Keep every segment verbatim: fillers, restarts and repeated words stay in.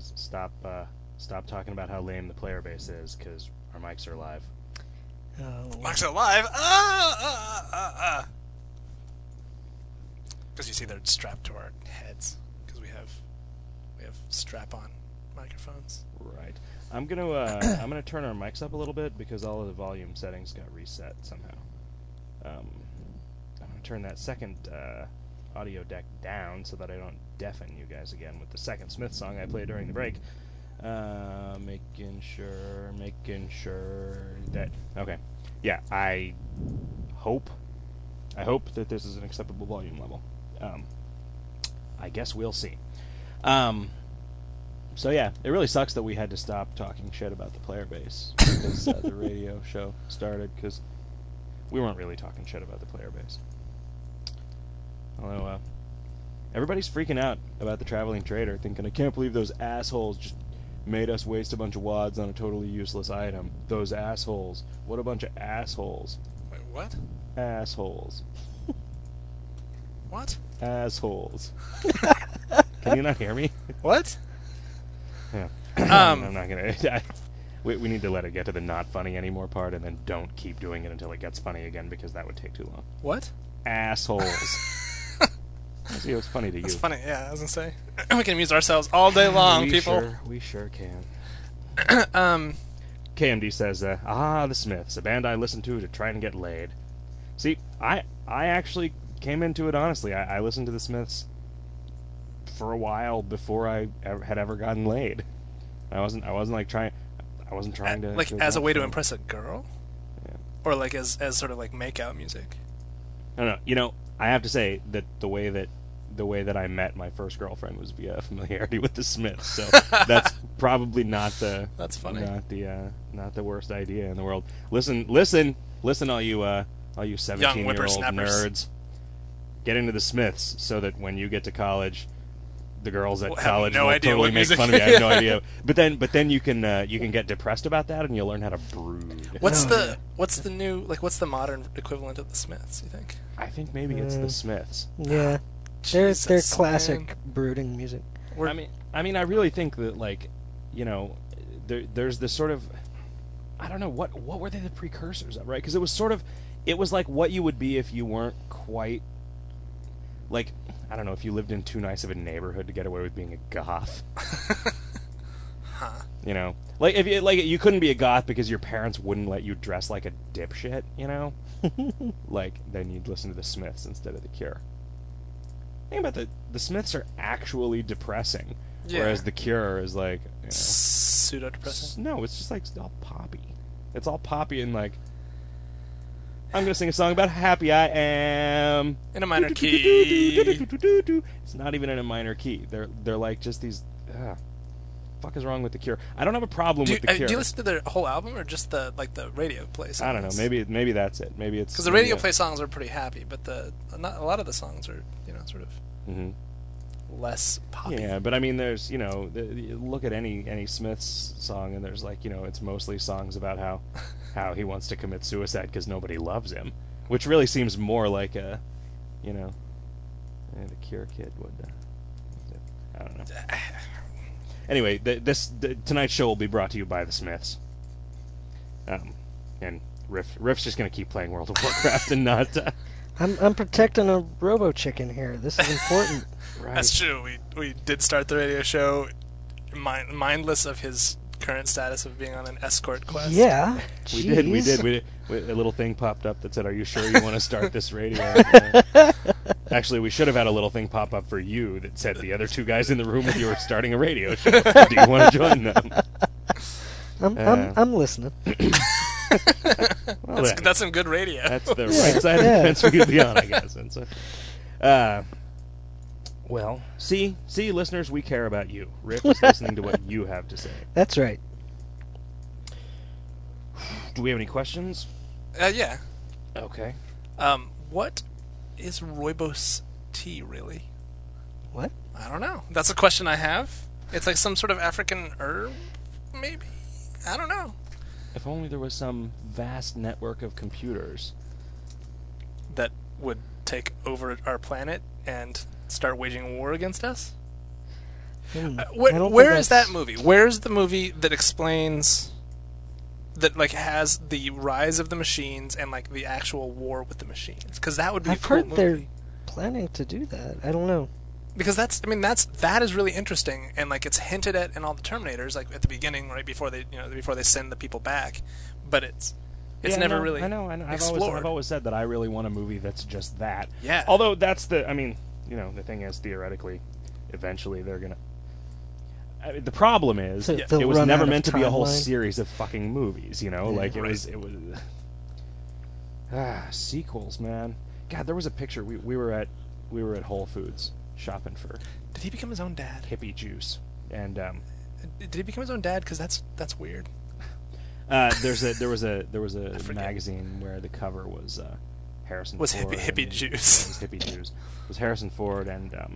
guys, stop uh, stop talking about how lame the player base is, because our mics are live. Oh. Mics are live? Ah, ah, ah, ah. Because you see they're strapped to our heads, because we have we have strap-on microphones. Right. I'm gonna uh, I'm gonna turn our mics up a little bit because all of the volume settings got reset somehow. Um, I'm gonna turn that second uh, audio deck down so that I don't deafen you guys again with the second Smith song I played during the break. Uh, making sure, making sure that okay, yeah. I hope, I hope that this is an acceptable volume level. Um, I guess we'll see. Um. So yeah, it really sucks that we had to stop talking shit about the player base because uh, the radio show started, because we weren't really talking shit about the player base. Although uh, everybody's freaking out about the Traveling Trader, thinking, I can't believe those assholes just made us waste a bunch of wads on a totally useless item. Those assholes. What a bunch of assholes. Wait, what? Assholes. What? Assholes. Can you not hear me? What? Yeah. Um, I'm not gonna. I, we, we need to let it get to the not funny anymore part, and then don't keep doing it until it gets funny again, because that would take too long. What? Assholes. See, it was funny to you. That's funny, yeah, I was gonna say. We can amuse ourselves all day long, we people. Sure, we sure can. um, K M D says, uh, ah, the Smiths, a band I listened to to try and get laid. See, I I actually came into it honestly. I, I listened to the Smiths for a while before I ever, had ever gotten laid. I wasn't. I wasn't like trying. I wasn't trying to like to as a way to them. impress a girl, Yeah. or like as as sort of like make out music. I don't know. You know, I have to say that the way that the way that I met my first girlfriend was via familiarity with the Smiths. So that's probably not the That's funny. not the uh, not the worst idea in the world. Listen, listen, listen, all you uh, all you seventeen year old nerds, get into the Smiths so that when you get to college, the girls at Well, I have college no will idea totally what make music- fun of you. I have no idea. But then, but then you can uh, you can get depressed about that, and you'll learn how to brood. What's Oh, the yeah. what's the new like what's the modern equivalent of the Smiths? You think? I think maybe it's the Mm. Smiths. Yeah. They're, Jesus, they're classic man. brooding music. We're- I mean, I mean, I really think that, like, you know, there, there's this sort of, I don't know, what what were they the precursors of, right? Because it was sort of, it was like what you would be if you weren't quite, like, I don't know, if you lived in too nice of a neighborhood to get away with being a goth. Huh. You know, like if you like you couldn't be a goth because your parents wouldn't let you dress like a dipshit. You know, like then you'd listen to the Smiths instead of the Cure. Think about the the Smiths are actually depressing, Yeah. whereas the Cure is like you know, Pseudo depressing. no, it's just like it's all poppy. It's all poppy and like I'm gonna sing a song about how happy I am In a minor key. It's not even in a minor key. They're they're like just these. Ugh. Fuck is wrong with the Cure? I don't have a problem Do you, with the uh, Cure. do you listen to their whole album or just the like the radio play songs? I don't know. Maybe maybe that's it. Maybe it's because the radio yeah. play songs are pretty happy, but the not a lot of the songs are you know sort of Mhm. less poppy. Yeah, but I mean, there's you know, the, you look at any any Smiths song, and there's like you know, it's mostly songs about how how he wants to commit suicide because nobody loves him, which really seems more like a, you know, eh, the Cure kid would. Uh, I don't know. Anyway, th- this th- tonight's show will be brought to you by the Smiths. Um, and Riff Riff's just gonna keep playing World of Warcraft and not. Uh, I'm I'm protecting a robo chicken here. This is important. right. That's true. We we did start the radio show mind, mindless of his current status of being on an escort quest. Yeah. We did, we Jeez. did. We did. We, a little thing popped up that said, "Are you sure you want to start this radio?" Uh, actually, we should have had a little thing pop up for you that said, "The other two guys in the room with you are starting a radio show. Do you want to join them?" I'm Uh, I'm I'm listening. Well, That's, that- that's some good radio. that's the Yeah, right side of yeah. the fence we could be on, I guess. And so, uh, well, see, see, listeners, we care about you. Rick is listening to what you have to say. That's right. Do we have any questions? uh, yeah. Okay. Um, what is rooibos tea really? What? I don't know. That's a question I have. It's like some sort of African herb, maybe. I don't know. If only there was some vast network of computers. That would take over our planet and start waging war against us. Hmm. Uh, I wh- don't where think is that that's- movie? Where's the movie that explains that like has the rise of the machines and like the actual war with the machines? Because that would be I've a cool heard movie. they're planning to do that. I don't know. Because that's, I mean, that's that is really interesting, and like it's hinted at in all the Terminators, like at the beginning, right before they, you know, before they send the people back. But it's it's Yeah, never I know, really I know. I know. I've explored. always, I've always said that I really want a movie that's just that. Yeah. Although that's the. I mean, you know, the thing is, theoretically, eventually they're gonna. I mean, the problem is, So it they'll was run never out of meant to be a whole timeline. series of fucking movies. You know, Yeah. like it Right. was. It was. Ah, sequels, man. God, there was a picture. We we were at we were at Whole Foods shopping for Did he become his own dad? hippie juice, and um, Did he become his own dad? Because that's that's weird. uh, there's a there was a there was a forget. magazine where the cover was uh, Harrison Was Ford hippie- hippie and- juice. yeah, it was hippie juice. It was Harrison Ford and um,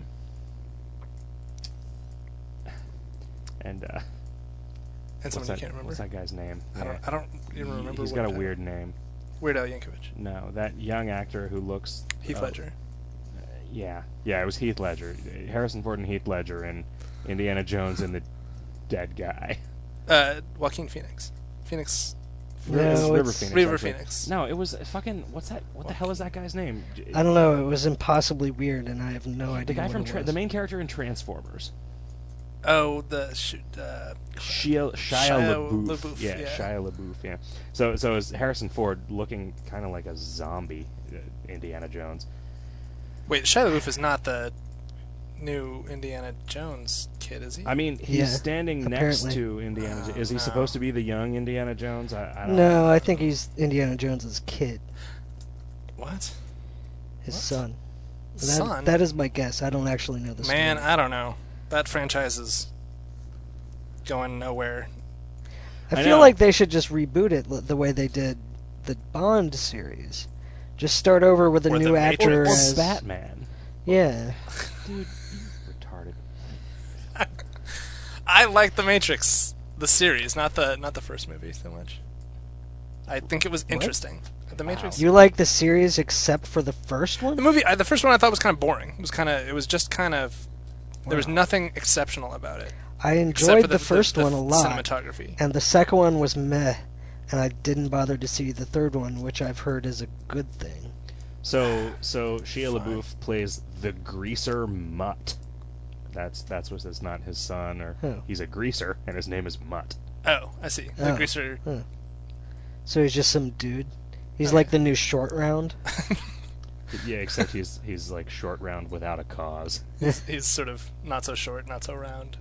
and uh, And what's someone that, you can't remember. what's that guy's name? I don't. Yeah. I don't even He- remember. He's what got a the- weird name. Weird Al Yankovic. No, that young actor who looks Heath uh, Ledger. Yeah, yeah, it was Heath Ledger. Harrison Ford and Heath Ledger in Indiana Jones and the Dead Guy. Uh, Joaquin Phoenix. Phoenix. No, It was River it's- Phoenix. River actually. Phoenix. No, it was fucking. What's that? What the hell is that guy's name? I don't know. It was impossibly weird, and I have no idea. The guy what from it tra- was. the main character in Transformers. Oh, the shoot. Uh, Shia, Shia, Shia LaBeouf. LaBeouf, Yeah, yeah. Shia LaBeouf. Yeah. So, so it was Harrison Ford looking kind of like a zombie, uh, Indiana Jones. wait, Shia LaBeouf is not the new Indiana Jones kid, is he? I mean, he's Yeah, standing next apparently. to Indiana. Oh, Jo- is he no. supposed to be the young Indiana Jones? I, I don't. No, I think he's Indiana Jones's kid, what? his What? son. That, Son? That is my guess. I don't actually know the Man, story. I don't know. That franchise is going nowhere. I I feel know. like they should just reboot it l- the way they did the Bond series. Just start over with a Or new the actor Or, or Matrix. as Batman. Yeah. Dude, you retarded. I like The Matrix, the series, not the not the first movie so much. I think it was interesting. The Matrix. You like the series except for the first The one? movie, I, the first one, I thought was kind of boring. It was kind of, it was just kind of. There was Wow. nothing exceptional about it. I except enjoyed for the, first one a lot, Cinematography. and the second one was meh, and I didn't bother to see the third one, which I've heard is a good thing. So, so Shia Fine. LaBeouf plays the greaser Mutt. That's that's what it's not his son, or Oh. he's a greaser, and his name is Mutt. Oh, I see. The Oh. greaser. Huh. So he's just some dude. He's Okay. like the new short round. Yeah, except he's he's like short round without a cause. He's sort of not so short, not so round.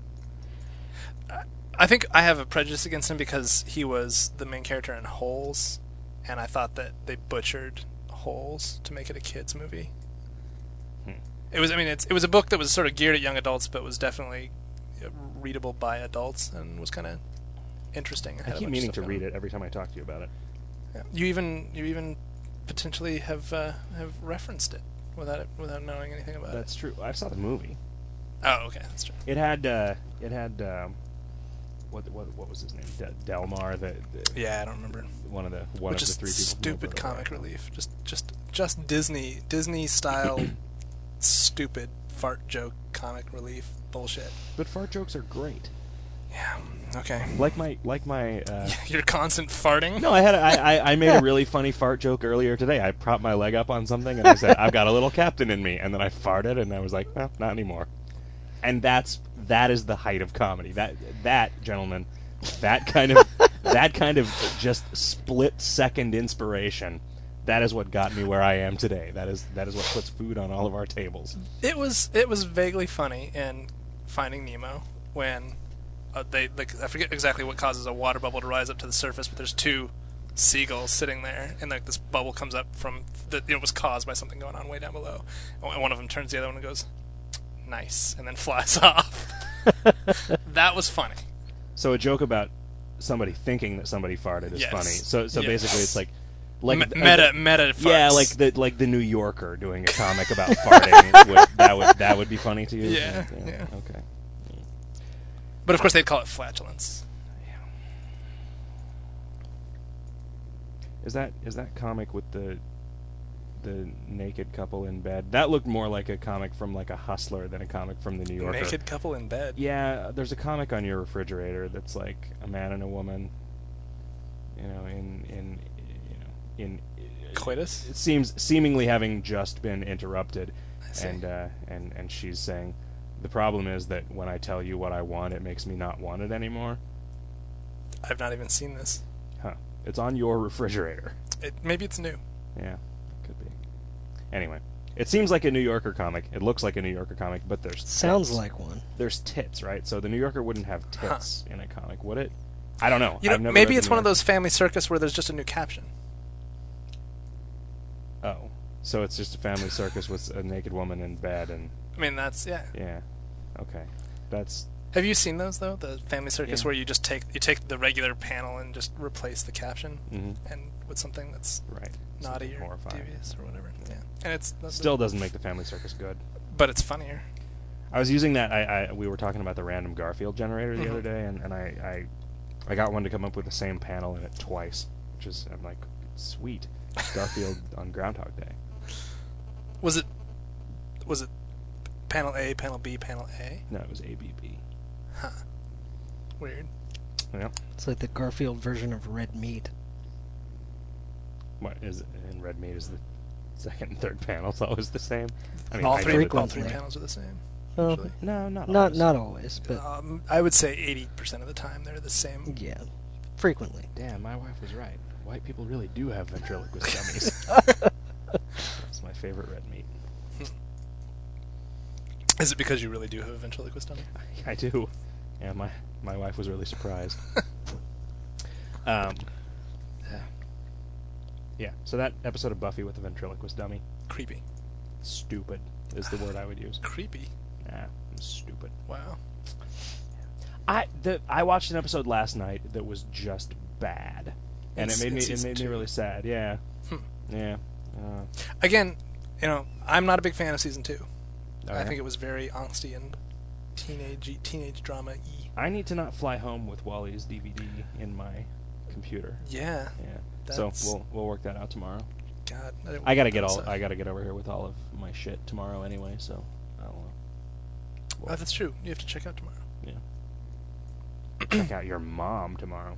I- I think I have a prejudice against him because he was the main character in Holes, and I thought that they butchered Holes to make it a kids movie. Hmm. It was, I mean, it's, it was a book that was sort of geared at young adults, but was definitely uh, readable by adults and was kind of interesting. I keep meaning to read it every time I talk to you about it. Yeah. You even you even potentially have uh, have referenced it without it, without knowing anything about That's true. I saw the movie. it. Oh, okay, that's true. It had uh, it had um, what what what was his name? De- Delmar, the, the Yeah, I don't remember. one of the one Which of is the three people. from stupid Alberta comic Rifle. relief. Just just just Disney Disney style stupid fart joke comic relief bullshit. But fart jokes are great. Yeah. Okay. Like my like my. Uh, You're constant farting. No, I had a, I, I I made a really funny fart joke earlier today. I propped my leg up on something and I said, "I've got a little captain in me," and then I farted and I was like, "No, not anymore." And that's that is the height of comedy. That that gentlemen, that kind of that kind of just split second inspiration. That is what got me where I am today. That is that is what puts food on all of our tables. It was it was vaguely funny in Finding Nemo when uh, they like I forget exactly what causes a water bubble to rise up to the surface, but there's two seagulls sitting there, and like this bubble comes up from the it was caused by something going on way down below, and one of them turns to the other one and goes, "Nice," and then flies off. That was funny. So a joke about somebody thinking that somebody farted is Yes. funny. So so Yes. basically it's like like Me- uh, meta meta farts. Yeah, like the like the New Yorker doing a comic about farting. Would, that would that would be funny to you? Yeah, yeah. Okay. But of course they'd call it flatulence. Is that is that comic with the the naked couple in bed. That looked more like a comic from like a Hustler than a comic from the New Yorker. Naked couple in bed. Yeah, there's a comic on your refrigerator that's like a man and a woman. You know, in in you know in Coitus? It seems seemingly having just been interrupted, I see. and uh, and and she's saying, the problem is that when I tell you what I want, it makes me not want it anymore. I've not even seen this. Huh? It's on your refrigerator. It, maybe it's new. Yeah, could be. Anyway, it seems like a New Yorker comic. It looks like a New Yorker comic, but there's Sounds tits. like one. There's tits, right? So the New Yorker wouldn't have tits in a comic, would it? I don't know. You know, I've never maybe read it's the one of New those Family Circus where there's just a new caption. Yorker. Oh, so it's just a family circus with a naked woman in bed, and I mean, that's yeah. yeah, okay, that's Have you seen those though? The Family Circus Yeah. where you just take you take the regular panel and just replace the caption mhm, and with something that's right. naughty Something or horrifying. devious or whatever. Yeah, and it's Still doesn't make the family circus good. but it's funnier. I was using that. I, I we were talking about the random Garfield generator the Mhm. other day, and, and I, I I got one to come up with the same panel in it twice, which is I'm like, sweet, Garfield on Groundhog Day. Was it was it panel A, panel B, panel A? No, it was A B B. Huh. Weird. Yeah. It's like the Garfield version of Red Meat. What is it? And red meat is the second and third panels always the same. I mean, all I three know all that- three Frequently. panels are the same. Well, Usually. No, not not always. not always, but Um, I would say eighty percent of the time they're the same. yeah, frequently. Damn, my wife was right. White people really do have ventriloquist dummies. That's my favorite red meat. Is it because you really do have a ventriloquist dummy? I do. Yeah, my my wife was really surprised. um, yeah. yeah. So that episode of Buffy with the ventriloquist dummy, Creepy. stupid is the word I would use. Creepy. Nah, stupid. Wow. I the I watched an episode last night that was just bad, and It's- it made me it's it season made me two. really sad. Yeah, Hmm. yeah. Uh, Again, you know, I'm not a big fan of season two. oh, I yeah? think it was very angsty and teenage teenage drama y. I need to not fly home with Wally's D V D in my computer. Yeah. Yeah. So That's- we'll we'll work that out tomorrow. God. I, didn't I gotta want get that all stuff. I gotta get over here with all of my shit tomorrow anyway. So I don't know. We'll Oh, that's true. You have to check out tomorrow. check out your mom tomorrow.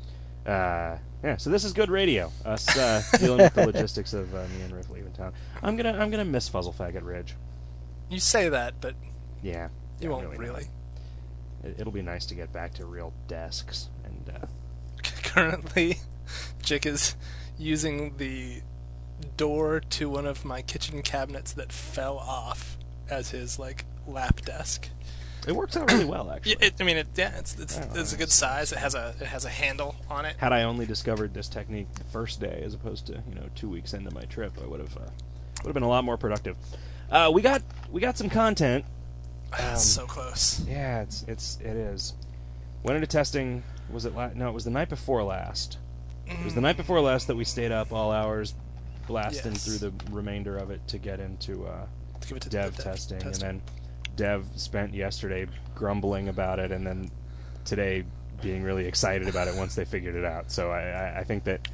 Uh, yeah. So this is good radio. Us uh, dealing with the logistics of uh, me and Riff leaving town. I'm gonna I'm gonna miss Fuzzle Faggot Ridge. You say that, but Yeah. you yeah, won't not. really. It, it'll be nice to get back to real desks and. Uh, Currently, Jick is using the door to one of my kitchen cabinets that fell off as his like lap desk. it works out really well, actually. Yeah, it, I mean, it, yeah, it's it's, I don't it's a know. good size. It has a it has a handle on it. Had I only discovered this technique the first day, as opposed to you know two weeks into my trip, I would have uh, would have been a lot more productive. Uh, we got we got some content. Ah, Um, so close. Yeah, it's it's it is. Went into testing. Was it la- no? It was the night before last. It was the night before last that we stayed up all hours, blasting Yes. through the remainder of it to get into uh, To give it to dev, the testing, tester. and then Dev spent yesterday grumbling about it, and then today being really excited about it once they figured it out. So I, I, I think that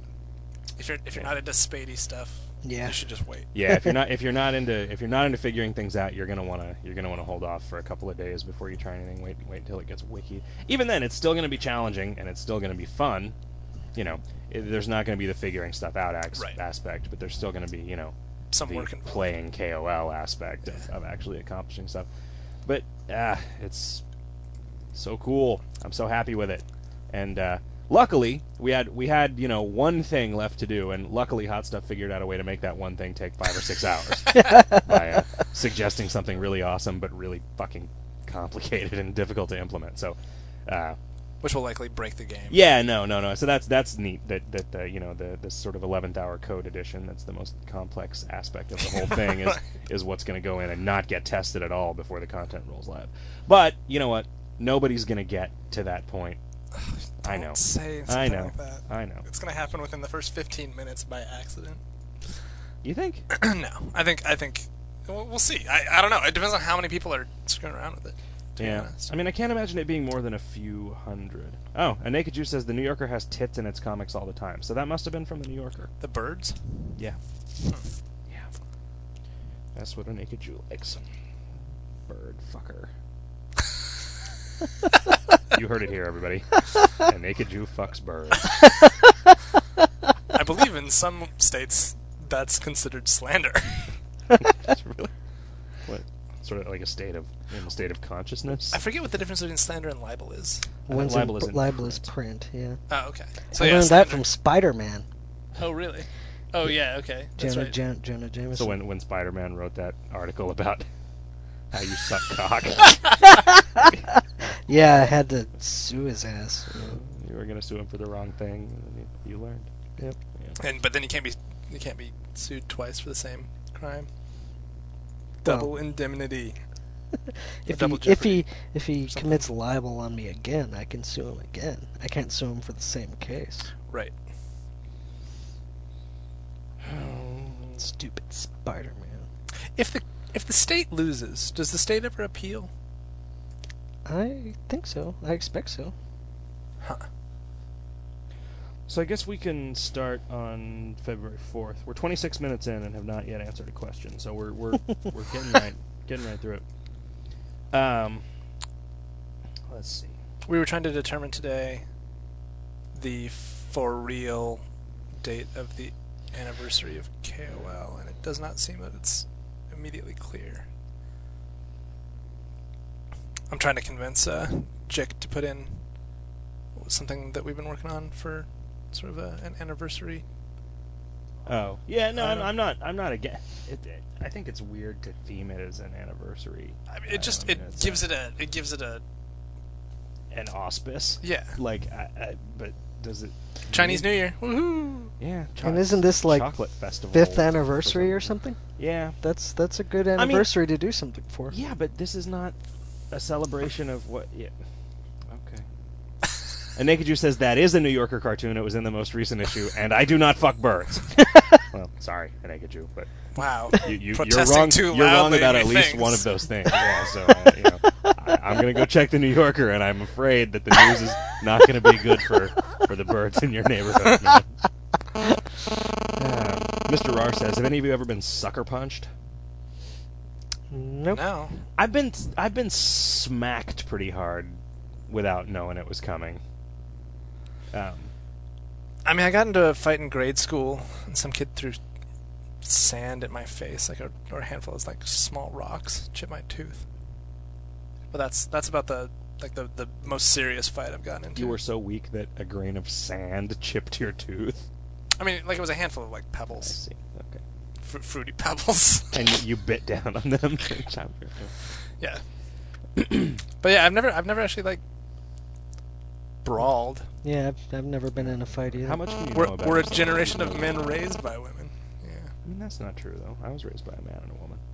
if you're if you're yeah. not into Spady stuff, Yeah. you should just wait. yeah, if you're not if you're not into if you're not into figuring things out, you're gonna wanna you're gonna wanna hold off for a couple of days before you try anything. Wait wait until it gets wiki. Even then, it's still gonna be challenging and it's still gonna be fun. You know, it, there's not gonna be the figuring stuff out ax- Right. aspect, but there's still gonna be you know Some the work involved. playing K O L aspect of, of actually accomplishing stuff. But ah, it's so cool. I'm so happy with it. And uh, luckily, we had we had you know one thing left to do, and luckily, Hot Stuff figured out a way to make that one thing take five or six hours by uh, suggesting something really awesome but really fucking complicated and difficult to implement. So. Uh, Which will likely break the game. yeah, no, no, no. So that's that's neat. That that uh, you know the this sort of eleventh hour code edition. That's the most complex aspect of the whole thing is is what's going to go in and not get tested at all before the content rolls live. But you know what? Nobody's going to get to that point. I know. Don't say I something know. like that. I know. It's gonna happen within the first fifteen minutes by accident. You think? No, I think I think we'll, we'll see. I, I don't know. It depends on how many people are screwing around with it. To be Yeah. honest. I mean, I can't imagine it being more than a few hundred. Oh, and Naked Jew says the New Yorker has tits in its comics all the time. So that must have been from the New Yorker. The birds. Yeah. Hmm. Yeah. That's what a Naked Jew likes. Bird fucker. You heard it here, everybody. A Naked Jew fucks birds. I believe in some states that's considered slander. Really? What? Sort of like a state of in a state of consciousness. I forget what the difference between slander and libel is. Uh, One's libel in, is in libel is print. print, yeah. Oh, okay. So I yeah, learned slander. that from Spider-Man. Oh, really? Oh, yeah. Okay. That's Jonah, right. Jan- Jonah Jameson. So when when Spider-Man wrote that article about how you suck cock, Yeah, I had to sue his ass. you know. you were gonna sue him for the wrong thing, and then you, you learned. Yep. Yeah. And but then you can't be you can't be sued twice for the same crime. Well- Double indemnity. If double he, if he jeopardy if he something. commits libel on me again, I can sue him again. I can't sue him for the same case. Right. Stupid Spider-Man. If the if the state loses, does the state ever appeal? I think so. I expect so. Huh. So I guess we can start on February fourth. We're twenty-six minutes in and have not yet answered a question, so we're we're we're getting right getting right through it. Um, let's see. We were trying to determine today the for real date of the anniversary of K O L, and it does not seem that it's immediately clear. I'm trying to convince uh, Jick to put in something that we've been working on for sort of a, an anniversary. Oh yeah, no, I I'm, don't- I'm not. I'm not against. It, it, I think it's weird to theme it as an anniversary. I mean, I it just don't it know, it's gives a- it a it gives it a an auspice. yeah Like, I, I, but does it Chinese New Year. Woohoo! Yeah. And isn't this like chocolate festival Fifth for anniversary or some- something? Yeah. That's that's a good mean- anniversary to do something for. Yeah, but this is not a celebration of what. Yeah. Okay. And Naked Jew says that is a New Yorker cartoon. It was in the most recent issue, and I do not fuck birds. Well, sorry, Naked Jew, but Wow. you, you, you're Protesting wrong. too You're wrong loudly about at things. least one of those things. Yeah, so uh, you know, I, I'm gonna go check the New Yorker, and I'm afraid that the news is not gonna be good for for the birds in your neighborhood. Man. Um, Mister Rar says, "Have any of you ever been sucker punched?" Nope. No. I've been I've been smacked pretty hard without knowing it was coming. Um, I mean, I got into a fight in grade school, and some kid threw sand at my face, like a or a handful of like small rocks, chipped my tooth. But that's that's about the like the, the most serious fight I've gotten into. you were so weak that a grain of sand chipped your tooth. I mean, like it was a handful of like I pebbles, see. Okay. Fr- fruity pebbles. And you, you bit down on them. and chopped your tooth. Yeah. But yeah, I've never I've never actually like brawled. Yeah, I've, I've never been in a fight either. How much do you We're know about we're a yourself? generation of men raised by women. Yeah. I mean, that's not true, though. I was raised by a man and a woman.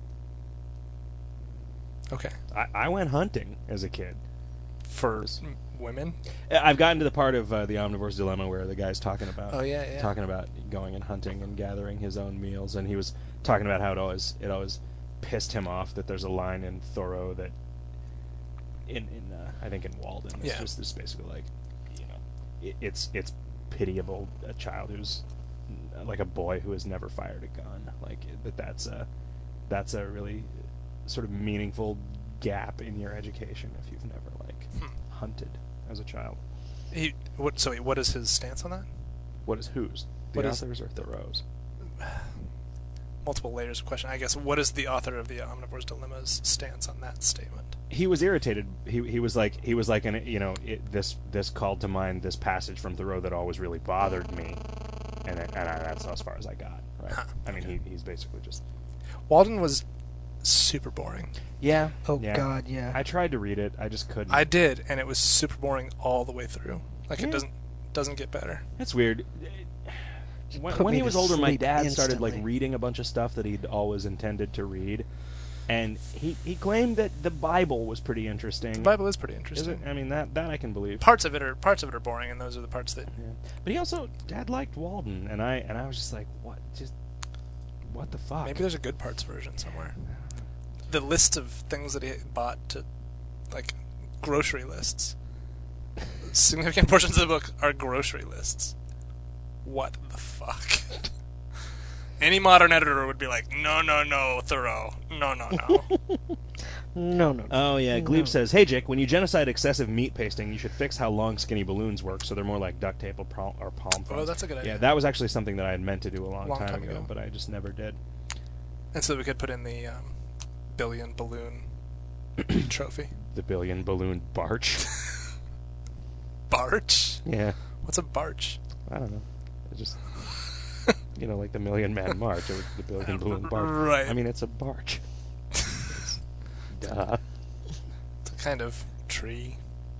Okay. I, I went hunting as a kid. For m- women. I've gotten to the part of uh, the Omnivore's Dilemma where the guy's talking about Oh yeah, yeah. talking about going and hunting and gathering his own meals, and he was talking about how it always it always pissed him off that there's a line in Thoreau that in in uh, I think in Walden it's Yeah. just this basically like you know it, it's it's pitiable a child who's like a boy who has never fired a gun, like that that's a that's a really sort of meaningful gap in your education if you've never like Hmm. hunted as a child. He what? So what is his stance on that? What is whose? The What is- authors or Thoreau's? Multiple layers of question. I guess what is the author of the Omnivore's Dilemma's stance on that statement? He was irritated. He he was like he was like an you know it, this this called to mind this passage from Thoreau that always really bothered me, and it, and I, that's as far as I got. Right. Huh, I mean he he's basically just Walden was super boring. yeah. Oh yeah. God, yeah. I tried to read it. I just couldn't. I did, and it was super boring all the way through. Like Yeah. it doesn't doesn't get better. It's weird. When, put when me he to was older, my sleep dad started instantly. like reading a bunch of stuff that he'd always intended to read, and he he claimed that the Bible was pretty interesting. The Bible is pretty Is interesting. it? I mean that that I can believe. Parts of it are parts of it are boring, and those are the parts that Yeah. But he also Dad liked Walden, and I and I was just like, what? Just what the fuck? maybe there's a good parts version somewhere. The list of things that he bought to like grocery lists. Significant portions of the book are grocery lists. What the fuck? Any modern editor would be like, no, no, no, Thoreau. No, no, no. No, no. Oh, yeah. Glebe No. says, hey, Jake, when you genocide excessive meat pasting, you should fix how long skinny balloons work so they're more like duct tape or palm, or palm Oh, fronds. that's a good idea. Yeah, that was actually something that I had meant to do a long, Long time, time ago, ago. but I just never did. And so we could put in the um, billion balloon trophy. The billion balloon barch. Barch? Yeah. What's a barch? I don't know. It just, you know, like the Million Man March. It was the billion balloon barch. Right. I mean, it's a barch. Duh. It's a kind of tree.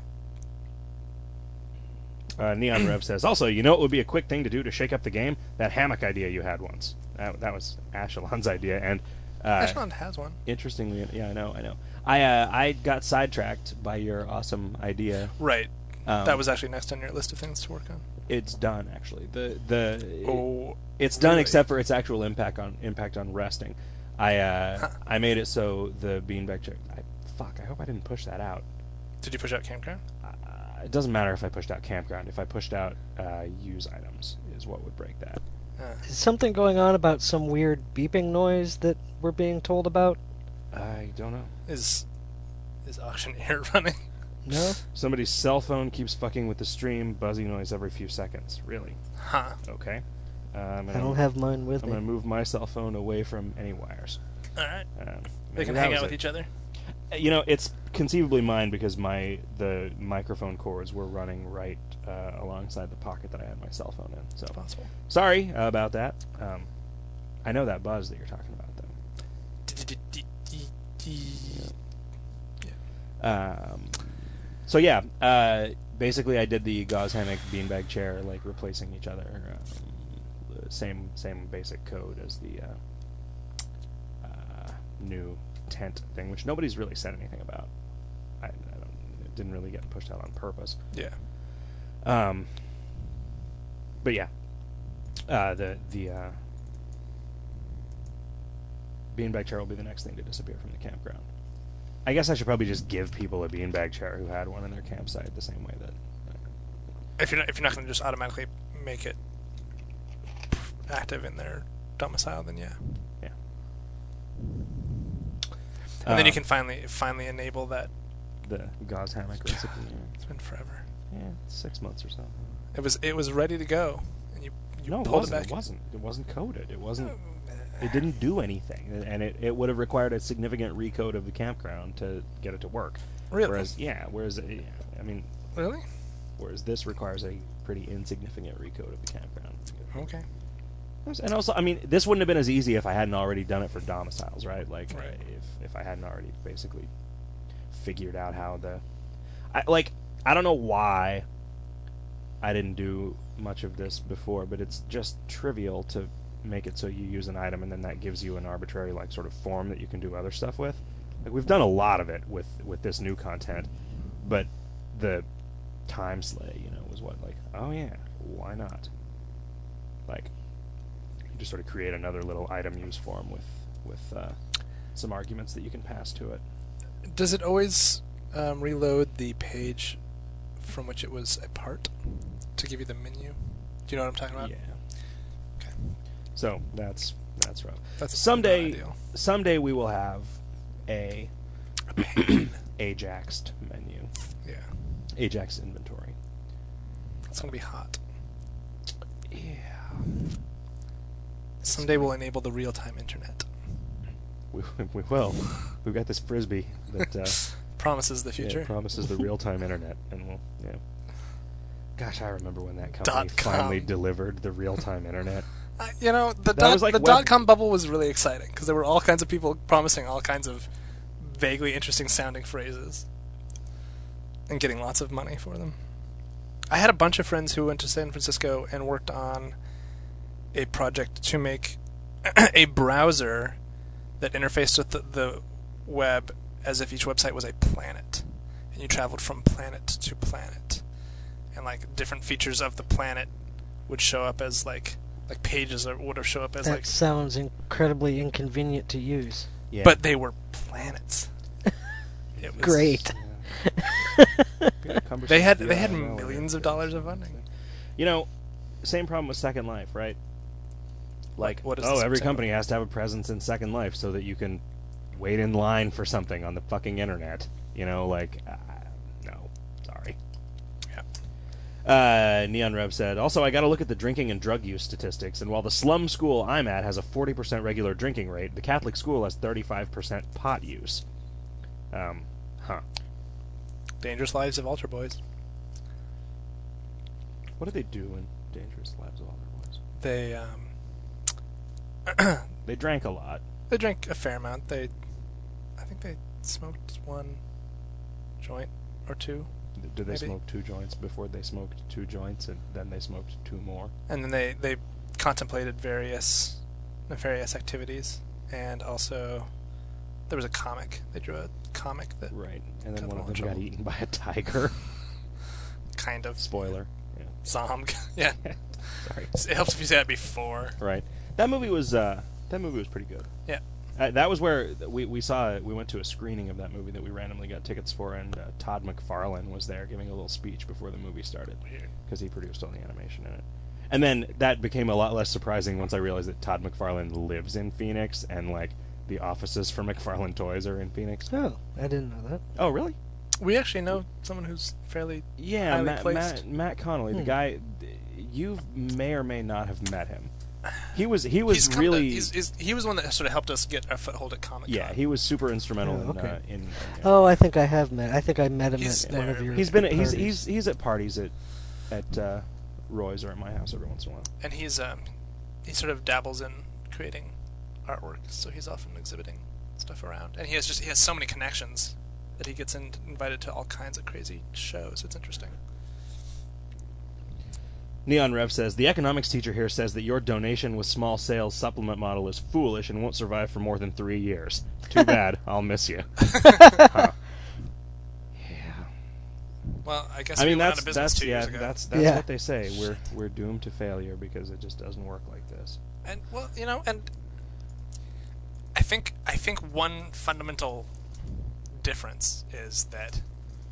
Uh, Neon Rev says, also, you know what would be a quick thing to do to shake up the game? That hammock idea you had once. That, that was Ashelon's idea. And uh, Ashland has one. interestingly, yeah, I know, I know. I uh, I got sidetracked by your awesome idea. Right. Um, That was actually next on your list of things to work on. It's done, actually. The the Oh, it's done really? except for its actual impact on impact on resting. I uh, Huh. I made it so the beanbag chair. I, fuck. I hope I didn't push that out. Did you push out campground? Uh, it doesn't matter if I pushed out campground. If I pushed out uh, use items, is what would break that. Uh, Is something going on about some weird beeping noise that we're being told about? I don't know. is is auctioneer running? No? Somebody's cell phone keeps fucking with the stream, buzzy noise every few seconds. Really? Huh. Okay. Uh, I'm I gonna, don't have mine with I'm me. gonna move my cell phone away from any wires. All right. Um, They maybe can that hang was out with it. each other. You know, it's conceivably mine because my the microphone cords were running right uh, alongside the pocket that I had my cell phone in. So Possible. sorry about that. Um, I know that buzz that you're talking about, though. Um, so yeah, uh, basically I did the gauze hammock beanbag chair, like replacing each other. Um, the same same basic code as the uh, uh, new tent thing, which nobody's really said anything about. I, I don't, it didn't really get pushed out on purpose. Yeah. Um, but yeah, uh, the the uh, beanbag chair will be the next thing to disappear from the campground. I guess I should probably just give people a beanbag chair who had one in their campsite the same way that. If you're not, if you're not going to just automatically make it active in their domicile, then yeah. Yeah. And then you Uh, can finally finally enable that. the gauze hammock recipe. It's been forever. Yeah, six months or so. It was it was ready to go, and you you No, it pulled wasn't. it back. It wasn't. It wasn't coded. It wasn't. Uh, It didn't do anything, and it, it would have required a significant recode of the campground to get it to work. Really? Whereas, yeah, whereas uh, I mean, Really? whereas this requires a pretty insignificant recode of the campground. Okay. And also, I mean, this wouldn't have been as easy if I hadn't already done it for domiciles, right? Like, Right. if if I hadn't already basically figured out how the, I, like, I don't know why I didn't do much of this before, but it's just trivial to make it so you use an item and then that gives you an arbitrary, like, sort of form that you can do other stuff with. Like, we've done a lot of it with with this new content, but the time slay, you know, was what, like, oh yeah, why not? Like, you just sort of create another little item use form with with uh, some arguments that you can pass to it. Does it always um, reload the page from which it was a part to give you the menu? Do you know what I'm talking about? Yeah. Okay. So that's that's rough. That's someday not ideal. someday we will have a Ajaxed menu, Yeah. Ajax inventory. It's gonna be hot. Yeah. Someday we'll enable the real-time internet. We, we will. We've got this frisbee that uh, Promises the yeah, future. promises the real-time internet, and we'll yeah. Gosh, I remember when that company Dot com. finally delivered the real-time internet. Uh, you know, the That dot, was like the web- dot com bubble was really exciting because there were all kinds of people promising all kinds of vaguely interesting sounding phrases and getting lots of money for them. I had a bunch of friends who went to San Francisco and worked on a project to make a browser that interfaced with the, the web as if each website was a planet, and you traveled from planet to planet, and like different features of the planet would show up as like like pages or would have show up as That like, sounds incredibly inconvenient to use. Yeah. but they were planets. It was, Great. They had Yeah, they had I know. millions of dollars of funding. You know, same problem with Second Life, right? Like, What is oh, this every Second company Life? has to have a presence in Second Life so that you can wait in line for something on the fucking internet. You know, like, uh, no, sorry. Yeah. Uh, Neon Rev said, also, I got to look at the drinking and drug use statistics, and while the slum school I'm at has a forty percent regular drinking rate, the Catholic school has thirty-five percent pot use. Um, huh. Dangerous Lives of Altar Boys. What do they do in Dangerous Lives of Altar Boys? They um, They drank a lot. they drank a fair amount. They, I think they smoked one joint or two, Did they Maybe. smoke two joints before they smoked two joints, and then they smoked two more? and then they they contemplated various nefarious activities, and also there was a comic. They drew a comic that Right. And then Got one of them them all in got trouble. eaten by a tiger. kind of Spoiler. Yeah. Zomg. Yeah, Sorry. it helps if you say that before. Right. That movie was uh, that movie was pretty good. Yeah. Uh, that was where we we saw we went to a screening of that movie that we randomly got tickets for, and uh, Todd McFarlane was there giving a little speech before the movie started Weird. because he produced all the animation in it. And then that became a lot less surprising once I realized that Todd McFarlane lives in Phoenix, and like the offices for McFarlane Toys are in Phoenix. Oh, I didn't know that. Oh, really? We actually know someone who's fairly Yeah, highly Matt, placed. Matt, Matt Connolly, the Hmm. guy. You may or may not have met him. He was he was he's come really to, he's, he's, he was one that sort of helped us get our foothold at Comic Con. yeah he was super instrumental Oh, in, okay. uh, in Oh, I think I have met. I think I met him He's at one of there. your. he's been he's parties. he's he's at parties at at uh, Roy's or at my house every once in a while. and he's um, he sort of dabbles in creating artwork, so he's often exhibiting stuff around, and he has just he has so many connections that he gets in, invited to all kinds of crazy shows. It's interesting. Neon Rev says the economics teacher here says that your donation with small sales supplement model is foolish and won't survive for more than three years. Too bad. I'll miss you. Huh. Yeah. Well, I guess I we mean went that's out of business that's two yeah years ago. that's that's Yeah. what they say. We're we're doomed to failure because it just doesn't work like this. And well, you know, and I think I think one fundamental difference is that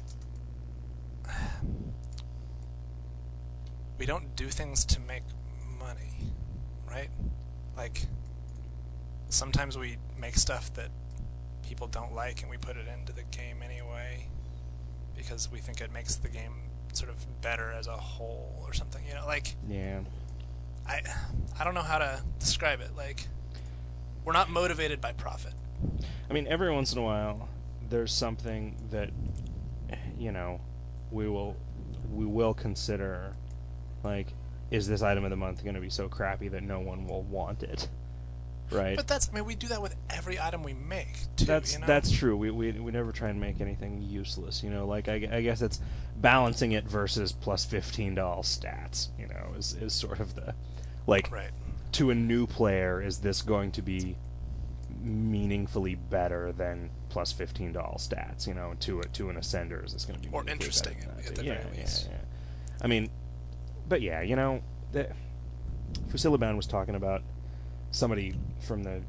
we don't do things to make money, right? Like sometimes we make stuff that people don't like and we put it into the game anyway because we think it makes the game sort of better as a whole or something, you know, like Yeah. I I don't know how to describe it. Like, we're not motivated by profit. I mean, every once in a while, there's something that, you know, we will we will consider, like, is this item of the month going to be so crappy that no one will want it, right? But that's I mean we do that with every item we make too. That's you know? that's true. We, we we never try and make anything useless, you know. Like I, I guess it's balancing it versus plus fifteen doll stats, you know, is is sort of the like right. to a new player, is this going to be meaningfully better than plus fifteen doll stats? You know, to a, to an ascender, is this going to be Or meaningfully interesting better than at that? the yeah, very yeah, least. yeah. I mean, but yeah, you know, the, Fusilaban was talking about somebody from the.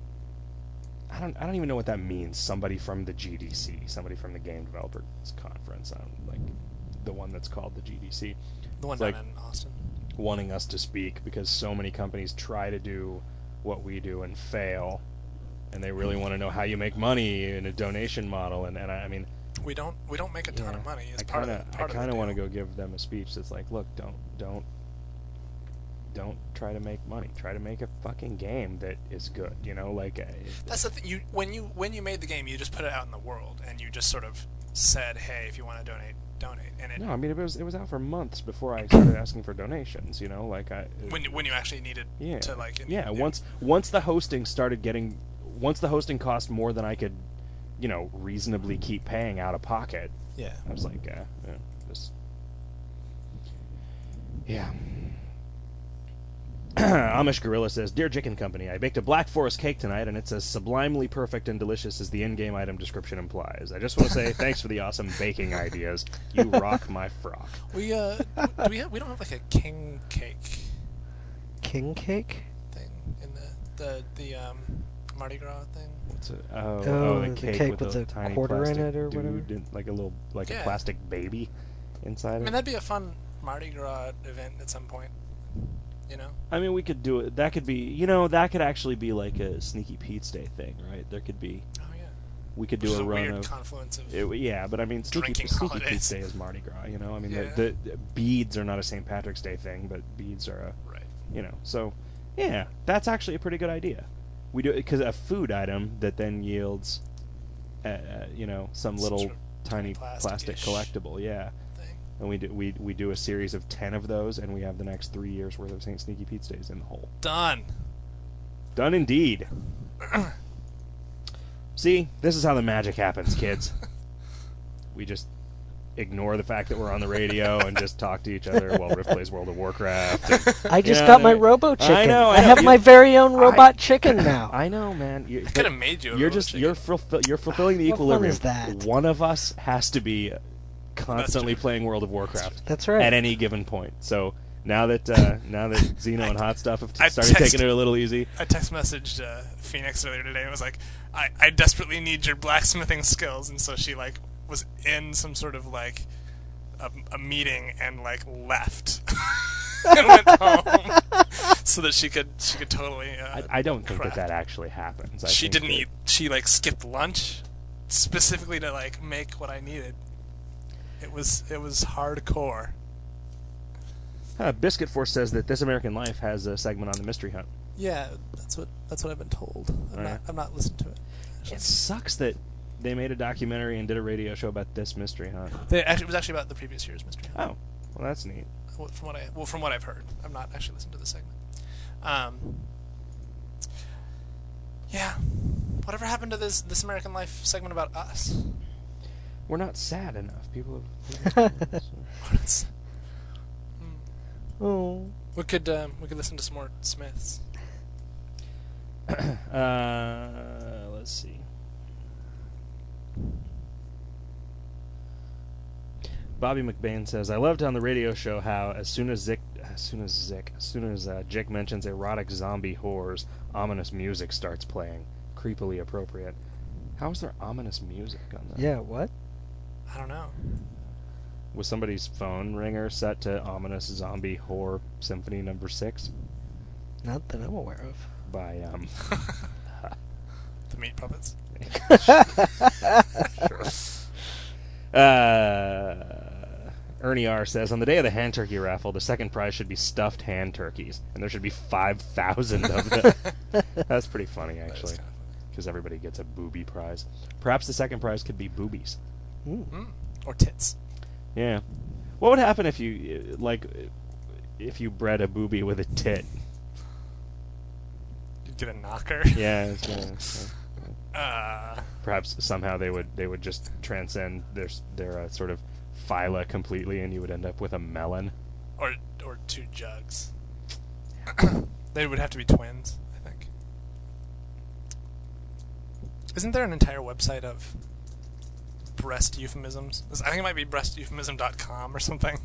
I don't. I don't even know what that means. Somebody from the G D C, somebody from the Game Developers Conference, um, like the one that's called the G D C, The one It's down like- in Austin. wanting us to speak because so many companies try to do what we do and fail, and they really want to know how you make money in a donation model. And, and I, I mean, We don't we don't make a ton yeah, of money. It's I part kind of of the, I part kind of of the want to deal. go give them a speech that's like, look, don't don't don't try to make money. Try to make a fucking game that is good. You know, like. Uh, That's the thing. You when you when you made the game, you just put it out in the world, and you just sort of said, "Hey, if you want to donate, donate." And it No, I mean it was it was out for months before I started asking for donations. You know, like I. when when you actually needed Yeah. to like in- yeah. Once once the hosting started getting, once the hosting cost more than I could, you know, reasonably keep paying out of pocket, yeah. I was like, uh, yeah, this. Yeah. Amish Gorilla says, "Dear Jick and Company, I baked a Black Forest cake tonight, and it's as sublimely perfect and delicious as the in-game item description implies. I just want to say thanks for the awesome baking ideas. You rock my frock." We uh do we have, we don't have like a king cake King cake? thing in the the the um Mardi Gras thing. What's it? Oh, Oh, oh, the the cake, cake with, with the the tiny quarter in plastic it or dude whatever? in- like a little, like Yeah. a plastic baby inside I it. mean, that'd be a fun Mardi Gras event at some point. You know? I mean, we could do it. That could be, you know, that could actually be like a Sneaky Pete's Day thing, right? There could be, Oh yeah. we could Which do is a a run weird of. confluence of. It, yeah, but I mean, Sneaky, Drinking Sneaky holidays. Pete's Day is Mardi Gras, you know? I mean, Yeah. the, the, the beads are not a Saint Patrick's Day thing, but beads are a, Right. you know, so, yeah, that's actually a pretty good idea. We do it because a food item that then yields, uh, uh, you know, some Some little sort of tiny plastic-ish plastic collectible, yeah. Thing. And we do, we we do a series of ten of those, and we have the next three years worth of Saint Sneaky Pete's Days in the hole. Done. Done indeed. See, this is how the magic happens, kids. We just ignore the fact that we're on the radio and just talk to each other while Riff plays World of Warcraft. And, I just Yeah, got my they- Robo Chicken. I know, I know. have You- my very own I- robot chicken now. I know, man. You, I could have made you a You're Robo just Chicken. you're fulfill, you're fulfilling the What fun equilibrium. is that? One of us has to be constantly true. playing World of Warcraft That's right. at any given point. So now that uh, now that Xeno and Hot Stuff have I started text- taking it a little easy, I text messaged uh, Phoenix earlier today and was like, I, I desperately need your blacksmithing skills, and so she like was in some sort of like a, a meeting and like left and went home so that she could she could totally. Uh, I, I don't think that craft. that actually happens. I She think didn't that- eat. She like skipped lunch specifically to like make what I needed. It was it was hardcore. Uh, Biscuit Force says that This American Life has a segment on the Mystery Hunt. Yeah, that's what that's what I've been told. I'm Right. not I'm not listening to it. It sucks that they made a documentary and did a radio show about this mystery hunt. They actually, it was actually about the previous year's mystery. Oh, well, that's neat. Well, from what I well from what I've heard, I've not actually listened to the segment. Um, yeah, whatever happened to this This American Life segment about us? We're not sad enough. People have. It's- Oh. we could um, we could listen to some more Smiths. uh, let's see. Bobby McBain says, "I loved on the radio show how as soon as Zick, as soon as Zick, as soon as uh, Jick mentions erotic zombie whores, ominous music starts playing, creepily appropriate. How is there ominous music on that? Yeah, what? I don't know. Was somebody's phone ringer set to ominous zombie whore symphony number six Not that I'm aware of. by um." The meat puppets. Uh, Ernie R says, on the day of the hand turkey raffle, the second prize should be stuffed hand turkeys, and there should be five thousand of them. That's pretty funny, That is actually, kind of because everybody gets a booby prize. Perhaps the second prize could be boobies. Mm. funny. Mm. Or tits. Yeah. What would happen if you, uh, like, uh, if you bred a booby with a tit? You'd get a knocker. Yeah. It's, uh, uh, Uh, perhaps somehow they would they would just transcend their s- their uh, sort of phyla completely, and you would end up with a melon. or or two jugs. They would have to be twins, I think. Isn't there an entire website of breast euphemisms? I think it might be breast euphemism dot com or something.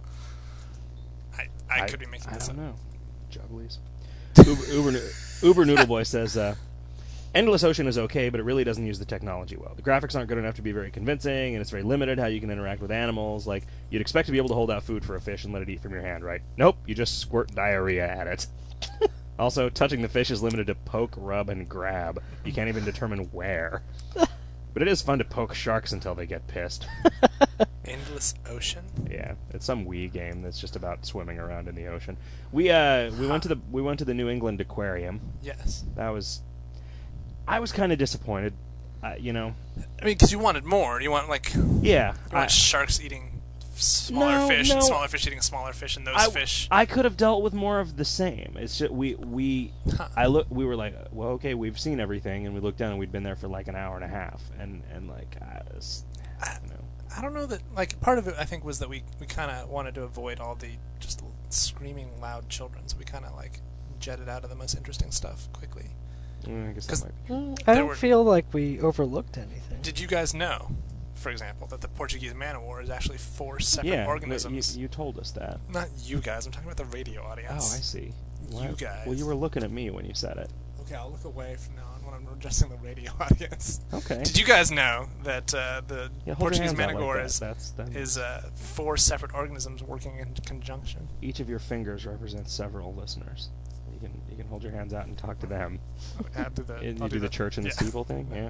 I I, could be making I this don't up. know. Jugglies. Uber, Uber, Noo- Uber Noodle Boy says, uh, Endless Ocean is okay, but it really doesn't use the technology well. The graphics aren't good enough to be very convincing, and it's very limited how you can interact with animals. Like, you'd expect to be able to hold out food for a fish and let it eat from your hand, right? Nope, you just squirt diarrhea at it. Also, touching the fish is limited to poke, rub, and grab. You can't even determine where. But it is fun to poke sharks until they get pissed. Endless Ocean. Yeah, it's some Wii game that's just about swimming around in the ocean. We uh we went to the we went to the New England Aquarium. Yes. That was I was kind of disappointed. Uh, you know. I mean, because you wanted more. You want like you Yeah. want I, sharks eating smaller No, fish, and no. smaller fish eating smaller fish, and those I, fish. I could have dealt with more of the same. It's just we we Huh. I look we were like, well, okay, we've seen everything, and we looked down and we'd been there for like an hour and a half, and and like I was, I don't know. I don't know that. Like, part of it, I think, was that we we kind of wanted to avoid all the just screaming loud children, so we kind of like jetted out of the most interesting stuff quickly. Mm, I guess 'Cause- that might be. Mm, I There don't were- feel like we overlooked anything. Did you guys know, for example, that the Portuguese man-o-war is actually four separate Yeah, no, organisms? You, you told us that. Not you guys. I'm talking about the radio Oh, I audience. see. You What? guys. Well, you were looking at me when you said it. Okay, I'll look away from now on. when I'm addressing the radio audience. Okay. Did you guys know that uh, the Yeah, hold your Portuguese hands out like manticore that. is That's, that, is uh, four separate organisms working in conjunction? each of your fingers represents several listeners. You can you can hold your hands out and talk to them. I'll do the, And I'll you do the church and the yeah. steeple thing. Yeah.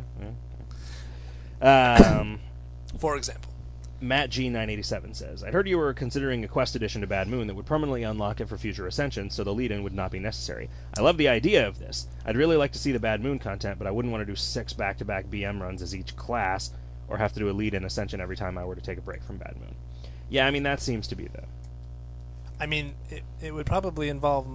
yeah. Um, For example. Matt G nine eighty-seven says, I'd heard you were considering a quest addition to Bad Moon that would permanently unlock it for future ascensions, so the lead-in would not be necessary. I love the idea of this. I'd really like to see the Bad Moon content, but I wouldn't want to do six back-to-back B M runs as each class, or have to do a lead-in ascension every time I were to take a break from Bad Moon. Yeah, I mean, that seems to be the... I mean, it, it would probably involve...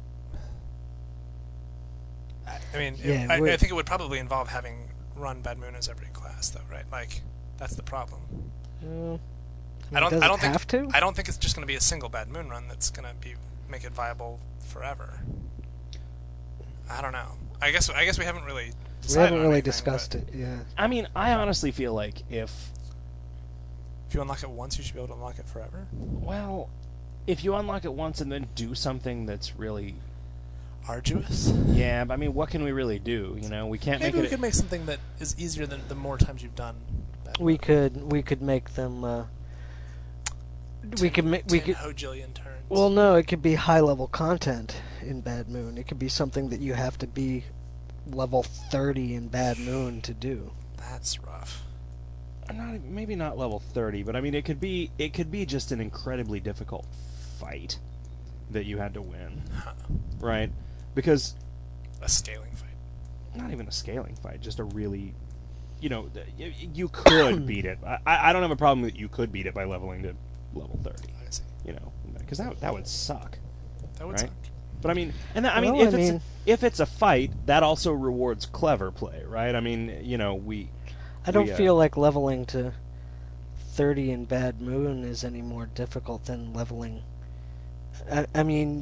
I, I mean, Yeah, it, I, we're- I think it would probably involve having run Bad Moon as every class, though, right? Like, that's the problem. Uh, I don't. Does I it don't think. have to? I don't think it's just going to be a single Bad Moon run that's going to be make it viable forever. I don't know. I guess. I guess we haven't really. We decided haven't on really anything, discussed but it. Yeah. I mean, I honestly feel like if... If you unlock it once, you should be able to unlock it forever. Well, if you unlock it once and then do something that's really... Arduous. Yeah, but I mean, what can we really do? You know, we can't Maybe make we it... could make something that is easier than the more times you've done. Bad We Moon. could we could make them. Uh, we could ma- we Ten could. hojillion turns. Well, no, it could be high level content in Bad Moon. It could be something that you have to be level thirty in Bad Moon to do. That's rough. Not maybe not level thirty, but I mean, it could be it could be just an incredibly difficult fight that you had to win, Huh. right? Because A scaling fight. not even a scaling fight, just a really, you know, th- y- you could beat it. I, I don't have a problem that you could beat it by leveling to level thirty. I see. You know, because that that would suck. That would Right? suck. But I mean, and that, I mean, Well, if I it's mean- if it's a fight, that also rewards clever play, right? I mean, you know, we. I don't we, uh, feel like leveling to thirty in Bad Moon is any more difficult than leveling. I, I mean,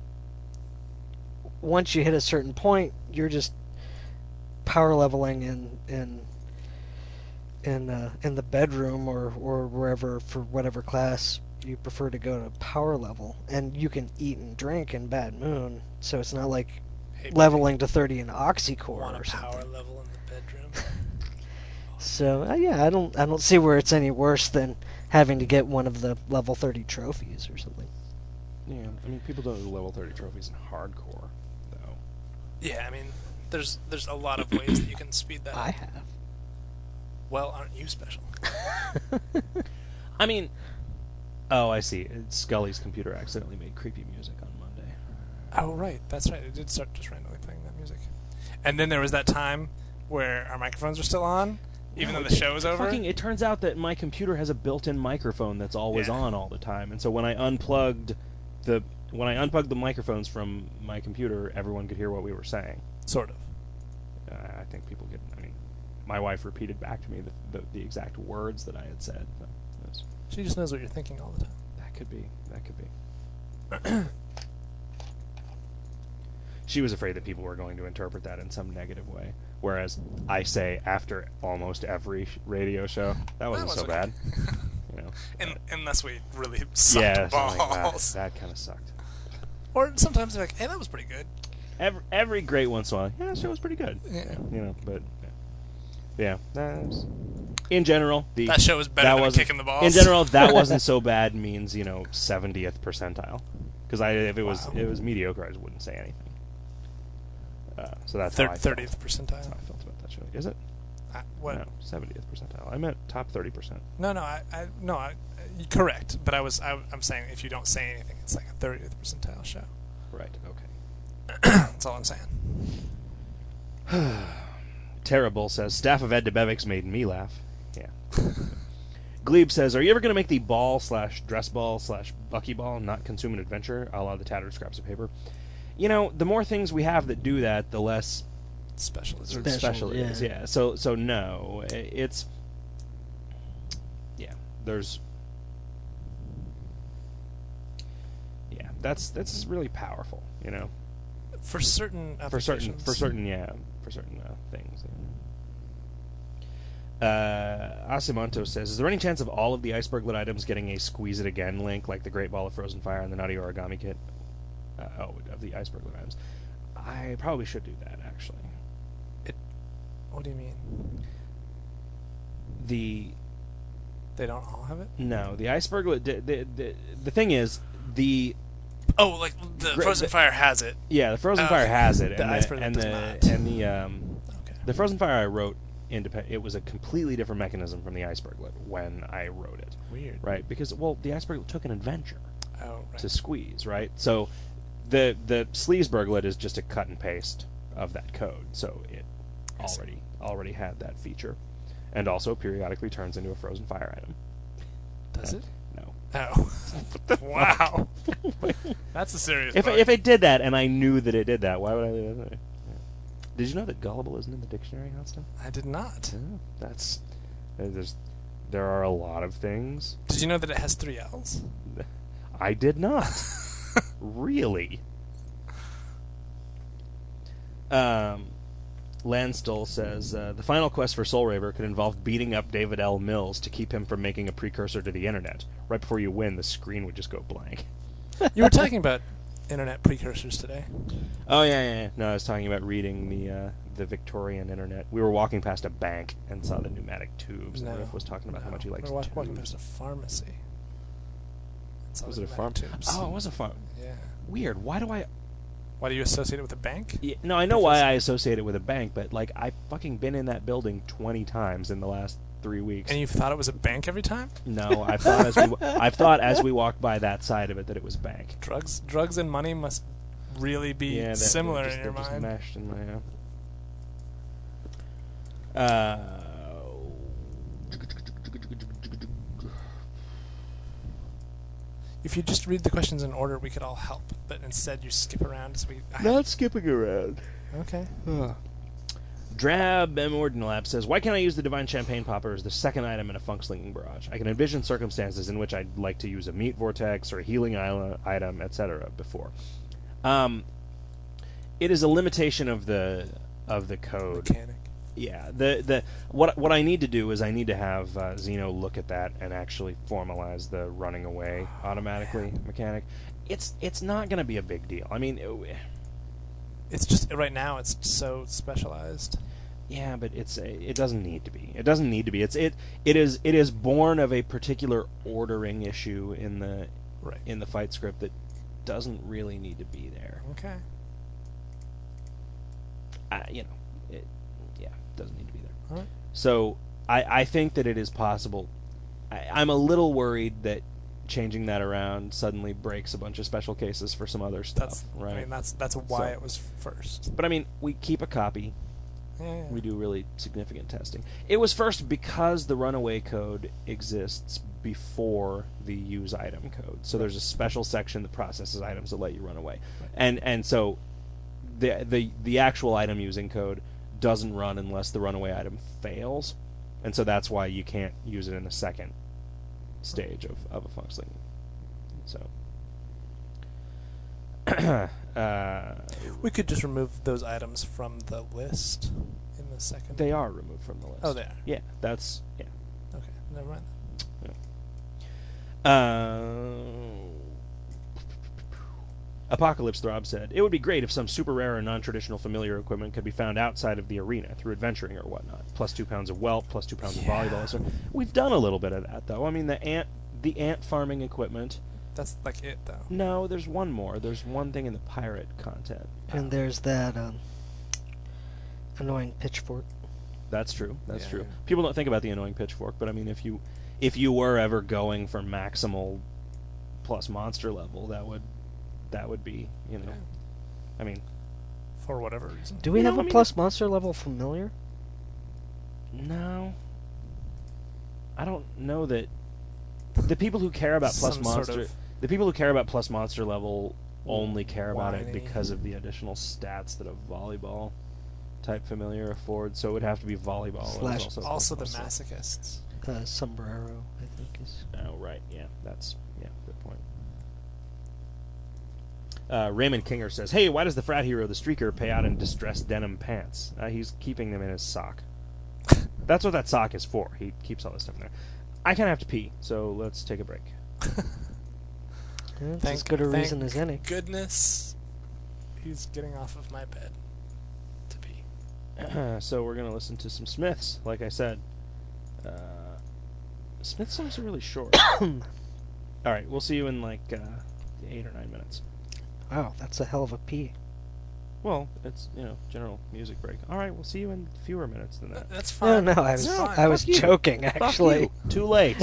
once you hit a certain point, you're just power leveling in in in uh, in the bedroom or or wherever for whatever class you prefer to go to power level, and you can eat and drink in Bad Moon, so it's not like Hey, leveling to thirty in Oxycore want a or power something. level in the bedroom? So uh, yeah, I don't I don't see where it's any worse than having to get one of the level thirty trophies or something. Yeah, I mean, people don't do level thirty trophies in hardcore, though. Yeah, I mean, there's there's a lot of ways that you can speed that I up. have. Well, aren't you special? I mean, oh, I see. Scully's computer accidentally made creepy music on Monday. Oh, right. That's right. It did start just randomly playing that music. And then there was that time where our microphones were still on, even No, though the it- show was over. Fucking, it turns out that my computer has a built-in microphone that's always Yeah. on all the time, and so when I unplugged the when I unplugged the microphones from my computer, everyone could hear what we were saying. Sort of. Uh, I think people could. I mean, my wife repeated back to me the the, the exact words that I had said. So it was- She just knows what you're thinking all the time. that could be. That could be. She was afraid that people were going to interpret that in some negative way. Whereas I say after almost every sh- radio show, that wasn't was so okay. bad. You know. Un unless we really sucked Yeah, something like that. balls. That kind of sucked. Or sometimes they're like, hey, that was pretty good. Every, every great once in a while, yeah, that show was pretty good. Yeah. You know, but yeah, that was, in general, the That show was better that than wasn't- kicking the balls. In general, that wasn't so bad means you know seventieth percentile. Because I if it was Wow. it was mediocre, I just wouldn't say anything. Uh, so that's Thir- how I felt. thirtieth That's how percentile. I felt about that show. Is it? Uh, what? No, seventieth percentile. I meant top thirty percent. No, no, I, I no, I, uh, correct. But I was, I, I'm saying if you don't say anything, it's like a thirtieth percentile show. Right. Okay. That's all I'm saying. Terrible says staff of Ed DeBevics made me laugh. Yeah. Glebe says, "Are you ever going to make the ball slash dress ball slash buckyball not consume an adventure, a la the tattered scraps of paper?" You know, the more things we have that do that, the less Special is Special, special it yeah. is. Yeah. So so no, i- it's yeah. There's yeah. That's that's really powerful. You know, for certain for certain applications. for certain yeah for certain uh, things. Yeah. Uh, Asimonto says, "Is there any chance of all of the iceberglet items getting a squeeze it again link, like the Great Ball of Frozen Fire and the Naughty Origami Kit? Uh, oh, of the iceberglet items, I probably should do that actually. What do you mean? The They don't all have it? no, the iceberglet. The, the, the, the thing is, the Oh, like the Gra- Frozen the- Fire has it. yeah, the frozen Oh, fire okay. has it, The and iceberglet the, and does the not. and the um, Okay. the frozen fire I wrote independent. It was a completely different mechanism from the iceberglet when I wrote it, Weird. right? Because well, the iceberglet took an adventure Oh, right. to squeeze, right? So the the Sleazeburglet is just a cut and paste of that code, so it I see. already already had that feature, and also periodically turns into a frozen fire item. Does Uh, it? No. Oh. Wow. That's a serious If bug. if it did that and I knew that it did that, why would I leave it there? Yeah. Did you know that gullible isn't in the dictionary, Hotstone? I did not. Yeah, that's uh, there's there are a lot of things. Did you know that it has three L's? I did not. Really? Um, Landstuhl says uh, the final quest for Soul Raver could involve beating up David L. Mills to keep him from making a precursor to the internet. Right before you win, the screen would just go blank. You were talking about internet precursors today. Oh yeah, yeah, yeah. No, I was talking about reading the uh, the Victorian internet. We were walking past a bank and saw the pneumatic tubes. No. And Riff was talking about how No. much he likes We were wa- walking tubes. past a pharmacy. And saw Was the it a farm? pneumatic tubes. Oh, it was a farm. Yeah. Weird. Why do I? Why do you associate it with a bank? Yeah, no, I know why I associate it with a bank, but like I've fucking been in that building twenty times in the last three weeks. And you thought it was a bank every time? No, I thought as we I've thought as we walked by that side of it that it was a bank. Drugs, drugs, and money must really be Yeah, they're- similar they're just, in your they're just mind. meshed in my. Uh, If you just read the questions in order, we could all help. But instead, you skip around as we. I- not skipping around. Okay. Drab M. Ordinalab says, why can't I use the Divine Champagne Popper as the second item in a funk-slinging barrage? I can envision circumstances in which I'd like to use a meat vortex or a healing isla- item, et cetera before. Um, it is a limitation of the of the code. Mechanic. Yeah, the the what what I need to do is I need to have uh, Zeno look at that and actually formalize the running away automatically mechanic. It's it's not going to be a big deal. I mean, it, It's just right now. It's so specialized. yeah, but it's it doesn't need to be. It doesn't need to be. It's it it is it is born of a particular ordering issue in the Right. in the fight script that doesn't really need to be there. Okay. Uh, you know, it yeah doesn't need to be there. All right. So I, I think that it is possible. I, I'm a little worried that changing that around suddenly breaks a bunch of special cases for some other stuff, That's right? I mean, that's that's why So- it was first. But I mean, we keep a copy. Yeah. yeah. We do really significant testing. It was first because the runaway code exists before the use item code. So there's a special section that processes items that let you run away, Right. and and so the the the actual item using code doesn't run unless the runaway item fails, and so that's why you can't use it in the second stage of, of a funk sling. So uh, We could just remove those items from the list in the second. they are removed from the list. Oh, they are. Yeah, that's yeah. Okay. Never mind. Uh, Apocalypse Throb said, it would be great if some super rare or non-traditional familiar equipment could be found outside of the arena through adventuring or whatnot. Plus two pounds of whelp, plus two pounds Yeah. of volleyball. So we've done a little bit of that, though. I mean, the ant, the ant farming equipment. That's like it, though. No, there's one more. There's one thing in the pirate content. And there's that um, annoying pitchfork. That's true. That's Yeah, true. yeah. People don't think about the annoying pitchfork, but I mean, if you if you were ever going for maximal plus monster level, that would that would be, you know. Yeah. I mean, For whatever reason. Do we You know, have I a mean- plus monster level familiar? no. I don't know that the people who care about plus Some sort monster of the people who care about plus monster level only care about it whiny. because of the additional stats that a volleyball type familiar affords. So it would have to be volleyball. and Slash- it's also, Also, plus the monster. masochists. Uh, sombrero, I think is. Oh, right. Yeah, that's yeah, good point. Uh, Raymond Kinger says, "Hey, why does the frat hero, the Streaker, pay out in distressed denim pants? Uh, he's keeping them in his sock. That's what that sock is for. He keeps all this stuff in there. I kind of have to pee, so let's take a break." Yeah, it's Thank- as good a thank reason as any. Goodness, he's getting off of my bed to pee. So we're gonna listen to some Smiths, like I said. Uh, Smith songs are really short. All right, we'll see you in like uh, eight or nine minutes. Wow, that's a hell of a pee. Well, it's you know general music break. All right, we'll see you in fewer minutes than that. That's No, fine. no, I was It's fine. I was Fuck you. joking Fuck actually. you. Too late.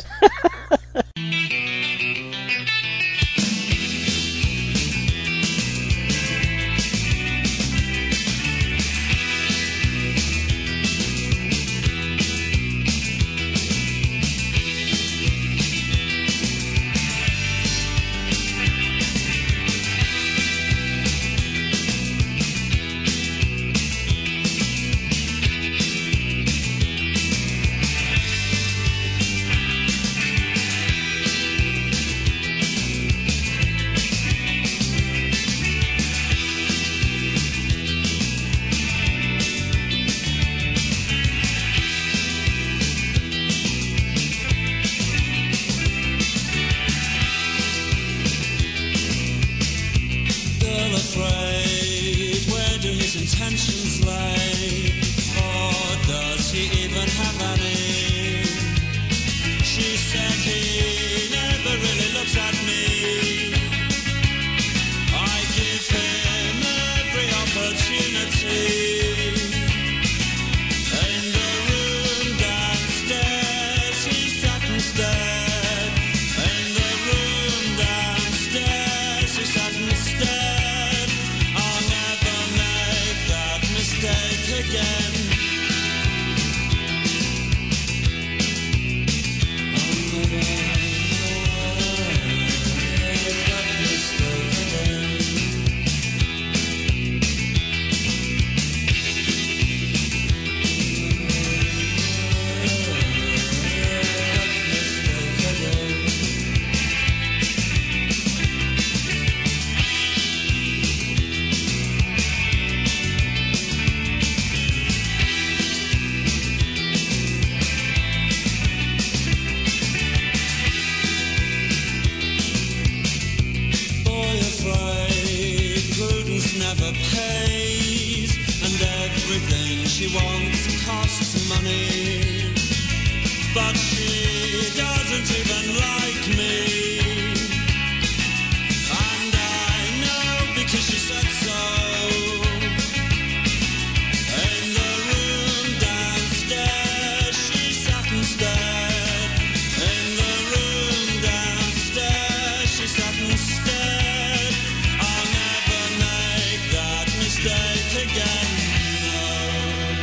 Still afraid, where do his intentions lay? Or does he even have any? She said he never really looks at me. I give him every opportunity. In the room downstairs, he sat and stared. In the room downstairs, he sat and stared. I'll never make that mistake again. I'll never make that mistake again. Boy afraid, prudence never pays, and everything she wants costs money. But she doesn't even like me, and I know because she said so. In the room downstairs, she sat and stared. In the room downstairs, she sat and stared. I'll never make that mistake again. No.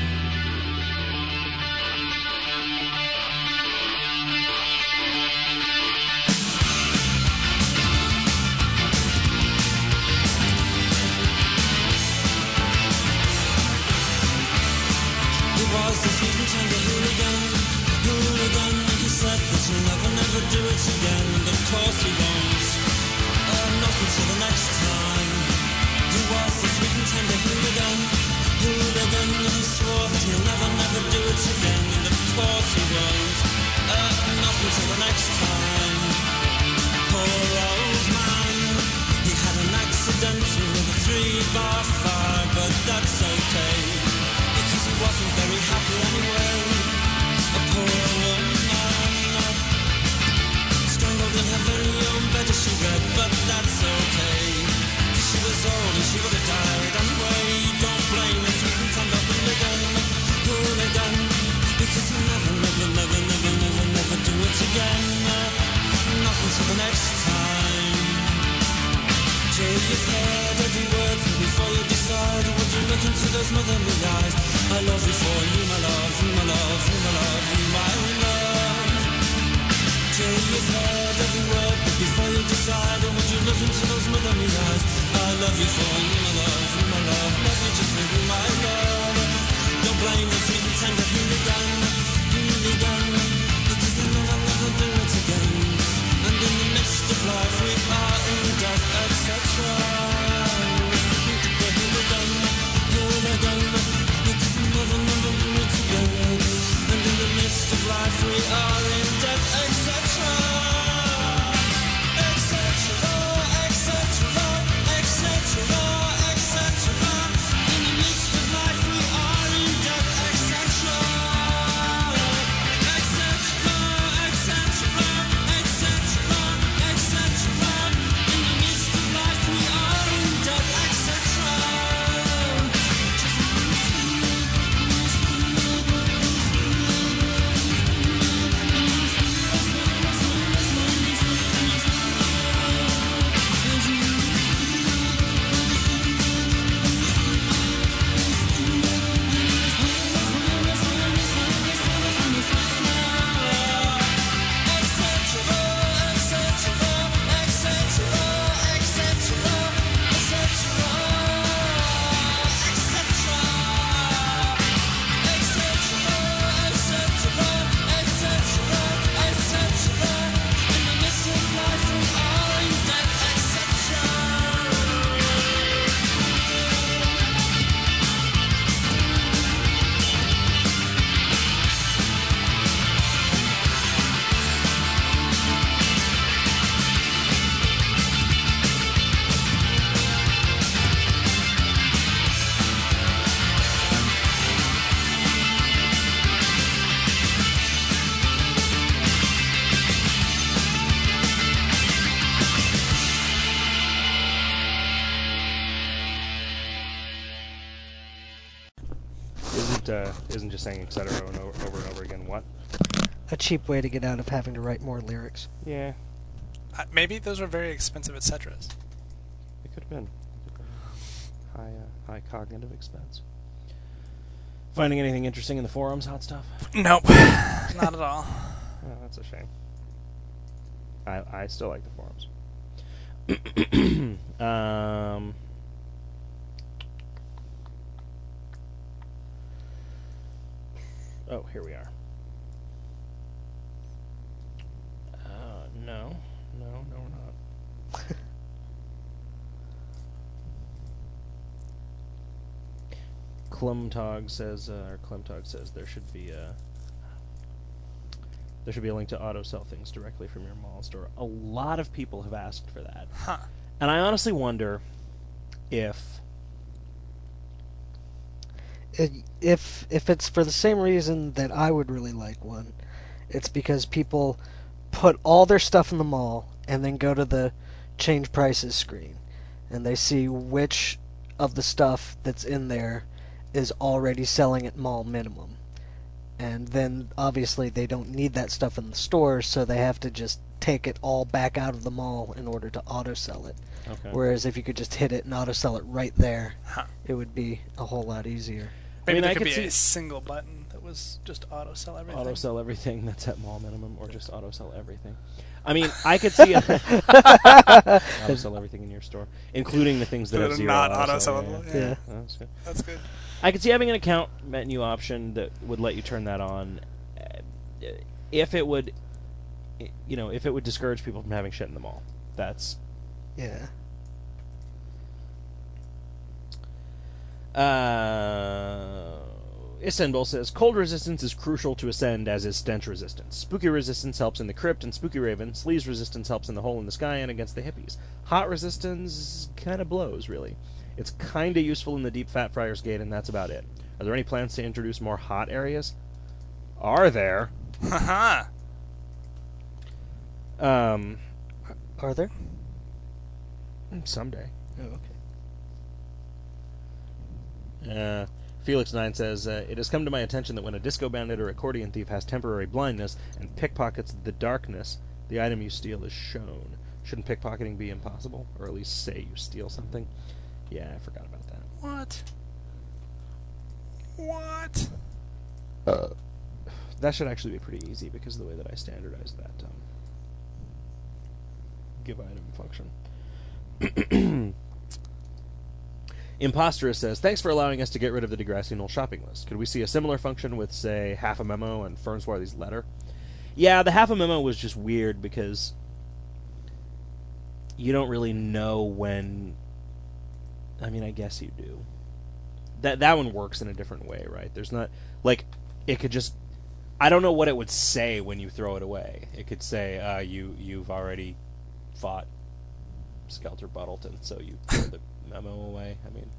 He was the sweet and tender hooligan, hooligan. He said that he'll never, never do it again, and of course he won't. Uh, not until the next time. He was the sweet and tender hooligan, hooligan. He swore that he'll never, never do it again, and of course he won't. Uh, not until the next time. Poor old man, he had an accident with a three-bar fire, but that's okay, because he wasn't very happy anyway. A poor woman, strangled in her very own bed as she read, but that's okay, 'cause she was old and she would have died anyway. Don't blame the sweet and tender hooligan, hooligan, because he'll never, never, never, never, never, never do it again. Not until the next time. Till you've heard every word, and before you decide, would you look into those motherly eyes? I love you for you, my love, you, my love, you, my love, you, my love. Till you've heard every word, but before you decide, would you look into those motherly eyes? I love you for you, my love, you, my love, love you just for you, my love. Don't blame the sweet and tender hooligan, hooligan, because they'll never, never do it again. And in the midst of life we are in death, et cetera. Listen to the hooligan, hooligan, because they'll never, never do it again. And in the midst of life we are in death, et cetera. Et cetera, et cetera, et cetera, et cetera. In the midst of life we are isn't uh, isn't just saying et cetera and over, over and over again. What? A cheap way to get out of having to write more lyrics. Yeah, Uh, maybe those were very expensive et ceteras. it could have been. High uh, high cognitive expense. Finding anything interesting in the forums, hot stuff? Nope, not at all. Oh, that's a shame. I I still like the forums. um. Oh, here we are. Uh, no, no, no, we're not. Klumtog says, uh, or Klimtog says, there should be a there should be a link to auto sell things directly from your mall store. A lot of people have asked for that, Huh. and I honestly wonder if It, if if it's for the same reason that I would really like one, it's because people put all their stuff in the mall and then go to the change prices screen, and they see which of the stuff that's in there is already selling at mall minimum. And then obviously they don't need that stuff in the stores, so they have to just take it all back out of the mall in order to auto sell it. okay. Whereas if you could just hit it and auto sell it right there, Huh. it would be a whole lot easier. Maybe mean, there I could could be see- a single button that was just auto sell everything. auto sell everything that's at mall minimum, or just auto sell everything. I mean, I could see a auto sell everything in your store, including the things that That have are zero not auto auto-sellable, Yeah, yeah. Yeah. Oh, that's good. That's good. I could see having an account menu option that would let you turn that on, uh, if it would, you know, if it would discourage people from having shit in the mall. That's Yeah. Uh, Isenbol says, cold resistance is crucial to Ascend, as is stench resistance. Spooky resistance helps in the crypt and Spooky Raven. Sleaze resistance helps in the hole in the sky and against the hippies. Hot resistance kind of blows, really. It's kind of useful in the Deep Fat Friar's Gate, and that's about it. Are there any plans to introduce more hot areas? Are there? Haha. Um, Are there? someday. Oh, okay. Uh, Felix nine says, uh, it has come to my attention that when a disco bandit or accordion thief has temporary blindness and pickpockets the darkness, the item you steal is shown. Shouldn't pickpocketing be impossible? Or at least say you steal something? Yeah, I forgot about that. What? What? Uh, that should actually be pretty easy because of the way that I standardized that um, give item function. Imposterous says, thanks for allowing us to get rid of the Degrassi Knoll shopping list. Could we see a similar function with, say, half a memo and Fernswarthy's letter? Yeah, the half a memo was just weird because you don't really know when... I mean, I guess you do. That that one works in a different way, right? There's not... Like, it could just... I don't know what it would say when you throw it away. It could say, uh, you, you've already fought Skelter Buttleton, so you throw the memo away. I mean...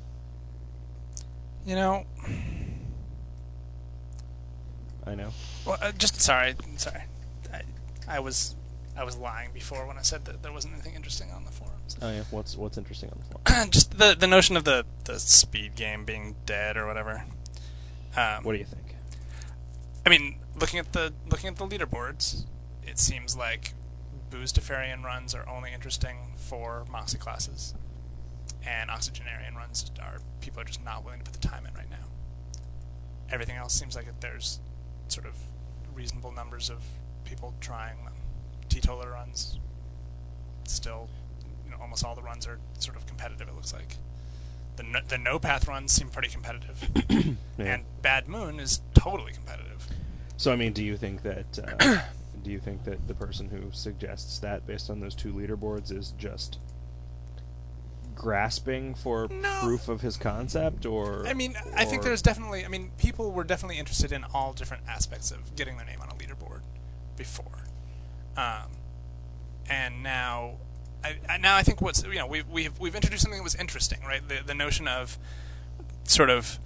You know, I know. well, uh, just sorry, sorry. I, I was, I was lying before when I said that there wasn't anything interesting on the forums. Oh, yeah. What's what's interesting on the forum? Just the the notion of the the speed game being dead or whatever. Um, What do you think? I mean, looking at the looking at the leaderboards, it seems like Booze Defarian runs are only interesting for Moxie classes, and Oxygenarian runs are people are just not willing to put the time in right now. Everything else seems like there's sort of reasonable numbers of people trying them. Teetotaler runs, still, you know, almost all the runs are sort of competitive. It looks like the no, the no path runs seem pretty competitive, Yeah. and Bad Moon is totally competitive. So, I mean, do you think that uh, do you think that the person who suggests that based on those two leaderboards is just grasping for No. proof of his concept, or I mean, I think or- there's definitely. I mean, people were definitely interested in all different aspects of getting their name on a leaderboard before, um, and now, I, I now I think what's you know we we've we've introduced something that was interesting, right? The the notion of sort of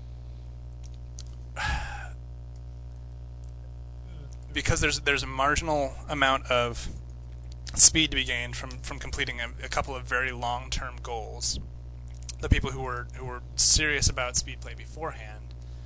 because there's there's a marginal amount of speed to be gained from, from completing a, a couple of very long-term goals. The people who were who were serious about speed play beforehand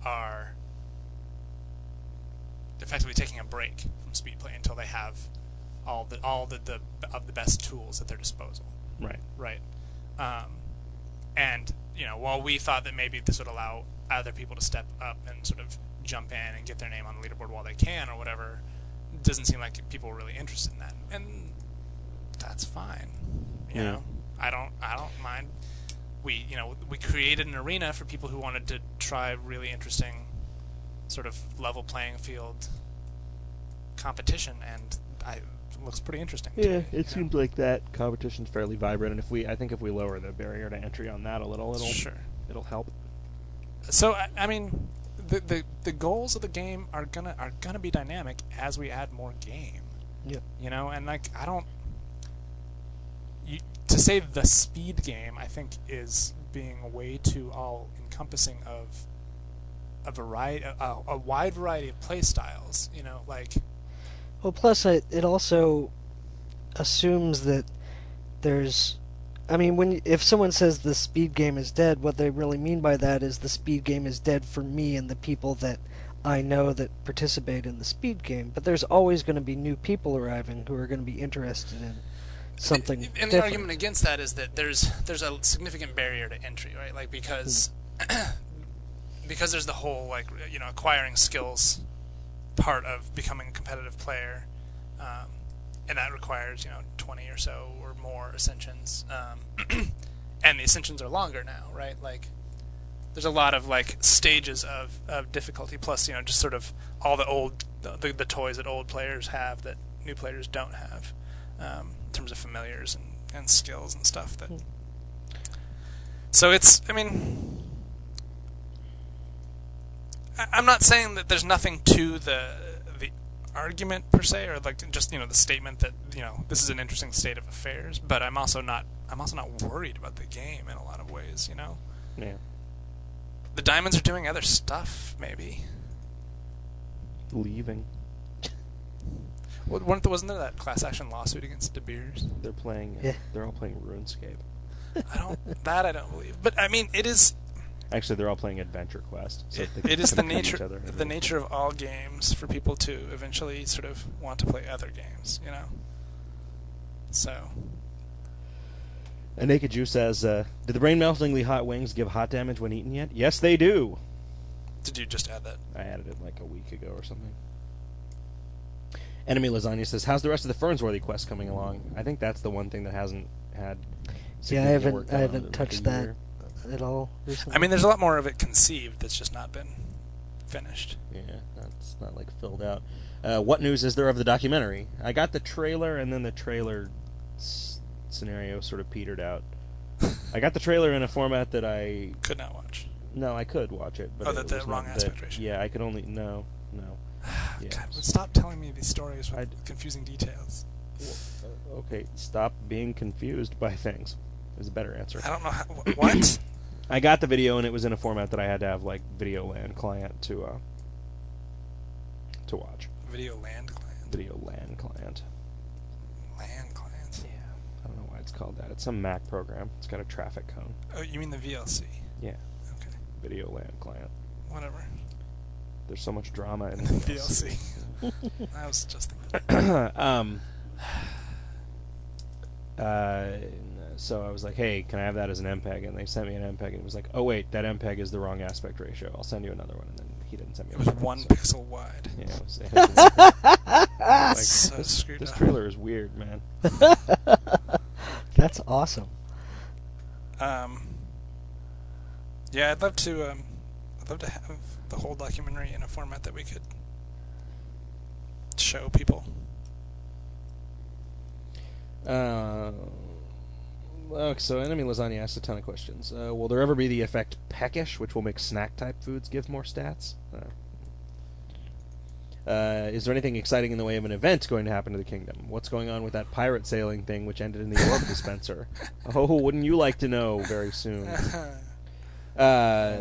are effectively taking a break from speed play until they have all the all the, the of the best tools at their disposal. Right. Right. Um, and you know, while we thought that maybe this would allow other people to step up and sort of jump in and get their name on the leaderboard while they can or whatever, it doesn't seem like people were really interested in that, and that's fine. You Yeah. know, I don't I don't mind. We you know we created an arena for people who wanted to try really interesting, sort of level playing field competition, and I, it looks pretty interesting. to Yeah, me, it you know? seems like that competition's fairly vibrant, and if we, I think if we lower the barrier to entry on that a little, it'll Sure. it'll help. So I, I mean, the, the the goals of the game are gonna are gonna be dynamic as we add more game. Yeah. You know, and like I don't. You, to say the speed game, I think, is being way too all encompassing of a variety, a, a wide variety of play styles. You know, like Well, plus it, it also assumes that there's, I mean, when if someone says the speed game is dead, what they really mean by that is the speed game is dead for me and the people that I know that participate in the speed game. But there's always going to be new people arriving who are going to be interested in something And different. the argument against that is that there's there's a significant barrier to entry, right? Like because because there's the whole like you know acquiring skills part of becoming a competitive player, um, and that requires you know twenty or so or more ascensions, um, and the ascensions are longer now, right? Like there's a lot of like stages of, of difficulty, plus you know just sort of all the old the, the toys that old players have that new players don't have. Um, in terms of familiars and, and skills and stuff that so it's I mean I, I'm not saying that there's nothing to the the argument per se or like just you know the statement that you know this is an interesting state of affairs, but I'm also not I'm also not worried about the game in a lot of ways, you know. Yeah. The Diamonds are doing other stuff maybe. Leaving. Wa- Wasn't there, wasn't there that class action lawsuit against De Beers? They're playing. Yeah. They're all playing RuneScape. I don't that I don't believe, but I mean it is Actually, they're all playing Adventure Quest. So it, they can it is the compete each nature other. the nature of all games for people to eventually sort of want to play other games, you know. So And Naked Jew says, uh, "Did the brain-meltingly hot wings give hot damage when eaten yet? Yes, they do. did you just add that? I added it like a week ago or something." Enemy Lasagna says, "How's the rest of the Fernsworthy quest coming along?" I think that's the one thing that hasn't had. Yeah, I significant haven't work I done on haven't it in like a touched that year. at all recently. I mean, there's a lot more of it conceived that's just not been finished. Yeah, that's not like filled out. Uh, what news is there of the documentary? I got the trailer, and then the trailer s- scenario sort of petered out. I got the trailer in a format that I Could not watch. no, I could watch it, but Oh, it that the was wrong not aspect that- ratio. Yeah, I could only no, no. Yeah. God, but stop telling me these stories with I'd- confusing details. Uh, okay, stop being confused by things. Is a better answer. I don't know how, wh- what. I got the video, and it was in a format that I had to have like VideoLAN client to uh to watch. Video land client. VideoLAN client. Land client. Yeah, I don't know why it's called that. It's some Mac program. It's got a traffic cone. Oh, you mean the V L C? Yeah, Okay, VideoLAN client. whatever. There's so much drama in The the V L C. I was just thinking. um. Uh, so I was like, "Hey, can I have that as an M P E G?" And they sent me an M P E G, and it was like, "Oh wait, that M P E G is the wrong aspect ratio. I'll send you another one." And then he didn't send me. It was another one so- pixel wide. Yeah, it was. It was like, So this, screwed this up. trailer is weird, man. That's awesome. Um, yeah, I'd love to. Um, I'd love to have the whole documentary in a format that we could show people. Uh, okay, so Enemy Lasagna asked a ton of questions. Uh, will there ever be the effect peckish, which will make snack-type foods give more stats? Uh, uh, is there anything exciting in the way of an event going to happen to the kingdom? What's going on with that pirate sailing thing which ended in the orb dispenser? Oh, wouldn't you like to know very soon? Uh,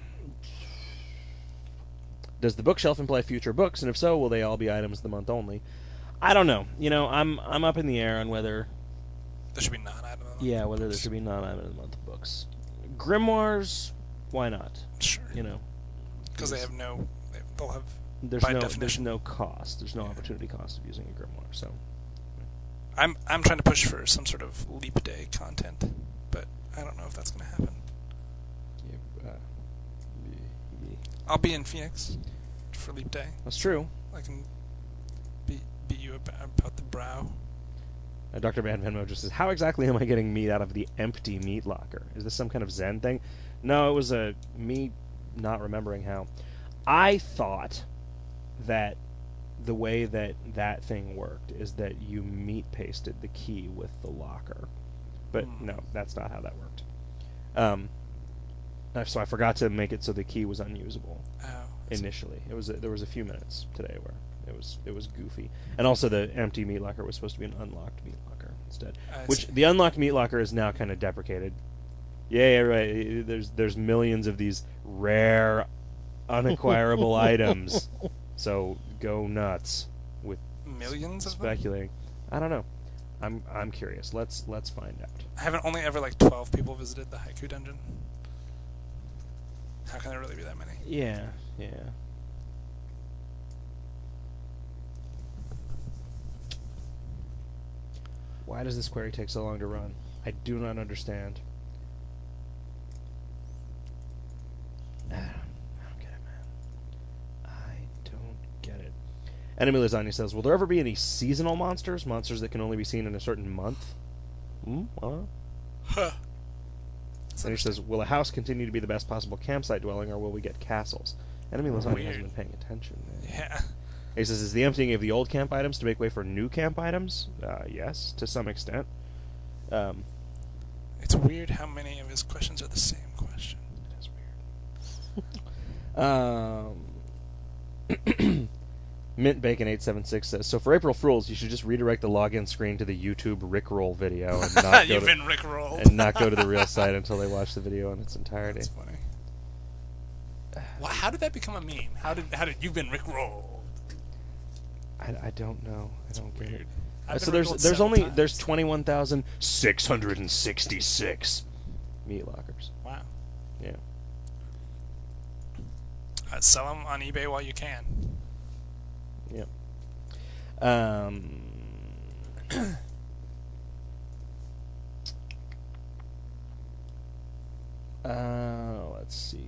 does the bookshelf imply future books, and if so, will they all be items of the month only? I don't know. You know, I'm I'm up in the air on whether There should be non-item. yeah, whether there should be non-item of the month books. Grimoires, why not? Sure. You know, Because they have no... They, they'll have... There's by no there's definition. no cost. There's no Yeah. opportunity cost of using a grimoire. So I'm I'm trying to push for some sort of Leap Day content, but I don't know if that's going to happen. yeah, uh, y- y- I'll be in Phoenix for Leap Day. that's true. I can beat, beat you about, about the brow. Uh, Doctor Van Venmo just says, "How exactly am I getting meat out of the empty meat locker? Is this some kind of Zen thing?" No, it was a me not remembering how. I thought that the way that that thing worked is that you meat pasted the key with the locker, but Hmm. no, that's not how that worked. Um, uh, so I forgot to make it so the key was unusable Oh. I see. initially. It was a, there was a few minutes today where it was it was goofy, and also the empty meat locker was supposed to be an unlocked meat locker instead, I which see. the unlocked meat locker is now kind of deprecated. Yeah, yeah, right. There's there's millions of these rare, unacquirable items, so go nuts with Millions of them? speculating. I don't know. I'm I'm curious. Let's let's find out. Haven't only ever like twelve people visited the Haiku Dungeon? How can there really be that many? Yeah, yeah. Why does this query take so long to run? I do not understand. I don't, I don't get it, man. I don't get it. Enemy Lasagna says, will there ever be any seasonal monsters? Monsters that can only be seen in a certain month? Hmm? What? Huh. That's And he says, will a house continue to be the best possible campsite dwelling, or will we get castles? Enemy Lasagna Weird. hasn't been paying attention. Man. Yeah. He says, is the emptying of the old camp items to make way for new camp items? Uh, yes, to some extent. Um, It's weird how many of his questions are the same question. it is weird. um, Mint Bacon eight seven six says, so for April Fools, you should just redirect the login screen to the YouTube Rickroll video and not go You've to, been rickrolled. and not go to the real site until they watch the video in its entirety. That's funny. Well, how did that become a meme? How did how did you've been rickrolled? I, I don't know. I don't get it. Weird. Uh, I've so been there's rickrolled there's several only times. there's twenty-one thousand six hundred sixty-six meat lockers. Wow. Yeah. Uh, sell them on eBay while you can. Yep. Um. uh, let's see.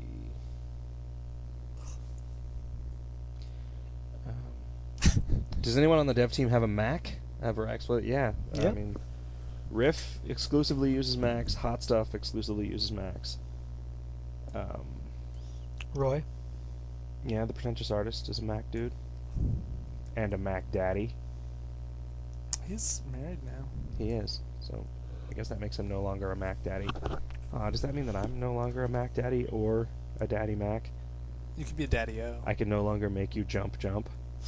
Um, does anyone on the dev team have a Mac? Ever exploit? Yeah. I Yeah. mean, Riff exclusively uses Macs. Hot Stuff exclusively uses Macs. Um, Roy? yeah, the pretentious artist is a Mac dude, and a Mac daddy. He's married now. He is. So I guess that makes him no longer a Mac daddy. Uh, does that mean that I'm no longer a Mac daddy or a daddy Mac? You could be a daddy-o. I can no longer make you jump jump.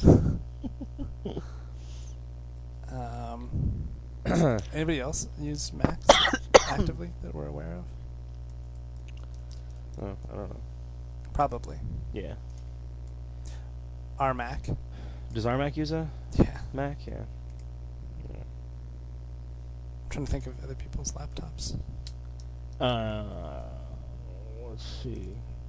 Um, anybody else use Macs actively that we're aware of? Oh, I don't know. Probably. Yeah. Our Mac. Does our Mac use a Yeah. Mac? Yeah. Yeah. I'm trying to think of other people's laptops. Uh, let's see.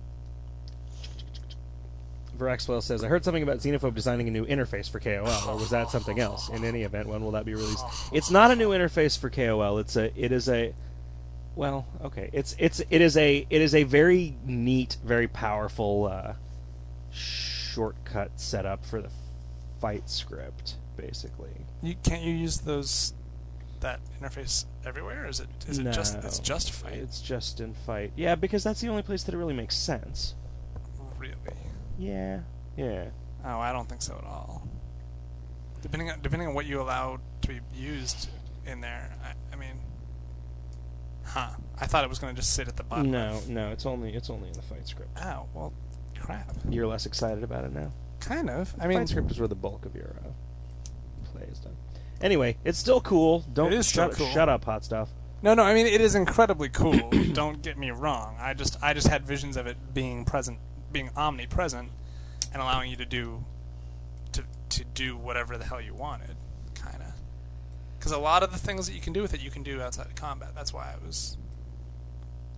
Veraxwell says, I heard something about Xenophobe designing a new interface for K O L, or was that something else? In any event, when will that be released? It's not a new interface for K O L. It's a. It is a. Well, okay. It's it's it is a it is a very neat, very powerful uh, shortcut setup for the fight script, basically. You can't you use those that interface everywhere? Or is it is it just it's No, just fight? It's just in fight. Yeah, because that's the only place that it really makes sense. Really? Yeah. Yeah. Oh, I don't think so at all. Depending on depending on what you allow to be used in there, I, I mean, huh? I thought it was going to just sit at the bottom. No, of- no, it's only it's only in the fight script. Oh well, crap. You're less excited about it now. Kind of. I mean, fight script is where the bulk of your uh, play is done. Anyway, it's still cool. Don't It is still shut, cool. shut up, hot stuff. no, no. I mean, it is incredibly cool. Don't get me wrong. I just I just had visions of it being present, being omnipresent, and allowing you to do to to do whatever the hell you wanted, kind of. Because a lot of the things that you can do with it, you can do outside of combat. That's why I was.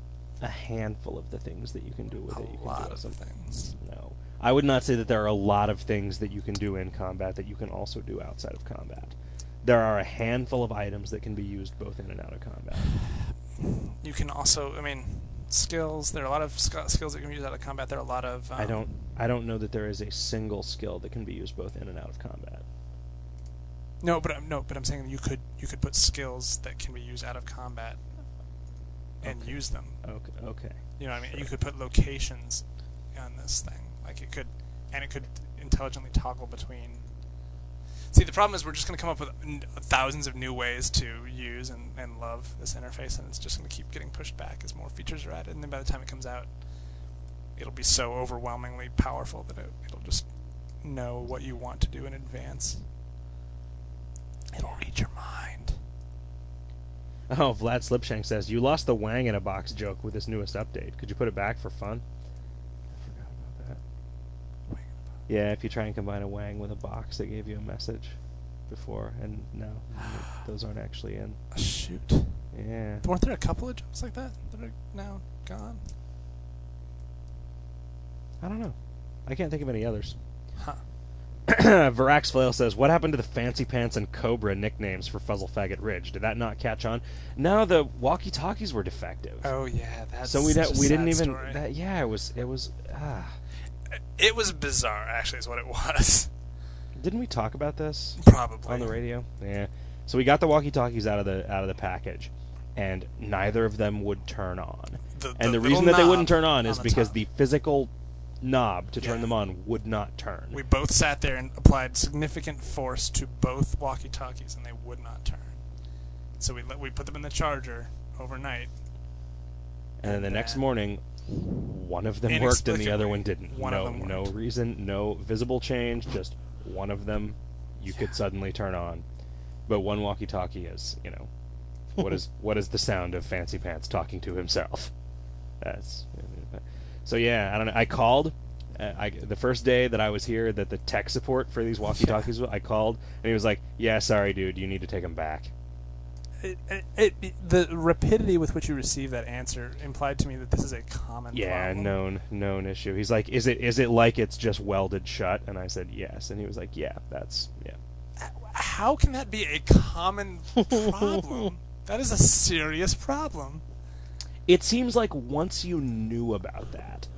a handful of the things that you can do with A it. You can lot do of some things. No. I would not say that there are a lot of things that you can do in combat that you can also do outside of combat. There are a handful of items that can be used both in and out of combat. You can also, I mean, skills. There are a lot of sk- skills that you can use out of combat. There are a lot of. Um, I don't I don't know that there is a single skill that can be used both in and out of combat. No, but I'm, no, but I'm saying you could you could put skills that can be used out of combat and Okay. use them. Okay. Okay. You know what I mean? Sure. You could put locations on this thing. Like it could, and it could intelligently toggle between. See, the problem is we're just going to come up with n- thousands of new ways to use and, and love this interface, and it's just going to keep getting pushed back as more features are added. And then by the time it comes out, it'll be so overwhelmingly powerful that it, it'll just know what you want to do in advance. It'll read your mind. Oh, Vlad Slipshank says, you lost the Wang in a box joke with this newest update. Could you put it back for fun? I forgot about that. Yeah, if you try and combine a Wang with a box that gave you a message before, and no, those aren't actually in. Shoot. Yeah. Weren't there a couple of jokes like that that are now gone? I don't know. I can't think of any others. Huh. Varax Flail says, what happened to the Fancy Pants and Cobra nicknames for Fuzzle Faggot Ridge? Did that not catch on? No, the walkie-talkies were defective. Oh yeah, that's so we such da- a we didn't sad even... story. That, yeah, it was... It was ah. It was bizarre, actually, is what it was. Didn't we talk about this Probably on the radio? Yeah. So we got the walkie-talkies out of the out of the package, and neither of them would turn on. The, And the, the reason little that they knob wouldn't turn on is the because top. the physical knob to turn Yeah. them on would not turn. We both sat there and applied significant force to both walkie-talkies, and they would not turn. So we let, we put them in the charger overnight. And then the next then- morning, one of them worked and the other one didn't. One no, of them no worked. reason, no visible change. Just one of them, you could suddenly turn on. But one walkie-talkie is, you know, what is what is the sound of Fancy Pants talking to himself? That's so. Yeah, I don't know. I called. Uh, I, the first day that I was here, that the tech support for these walkie-talkies, I called, and he was like, "Yeah, sorry, dude, you need to take them back." It, it, it, the rapidity with which you received that answer implied to me that this is a common Yeah, problem. known known issue. He's like, "Is it is it like it's just welded shut?" And I said, "Yes." And he was like, "Yeah, that's yeah." How can that be a common problem? That is a serious problem. It seems like once you knew about that,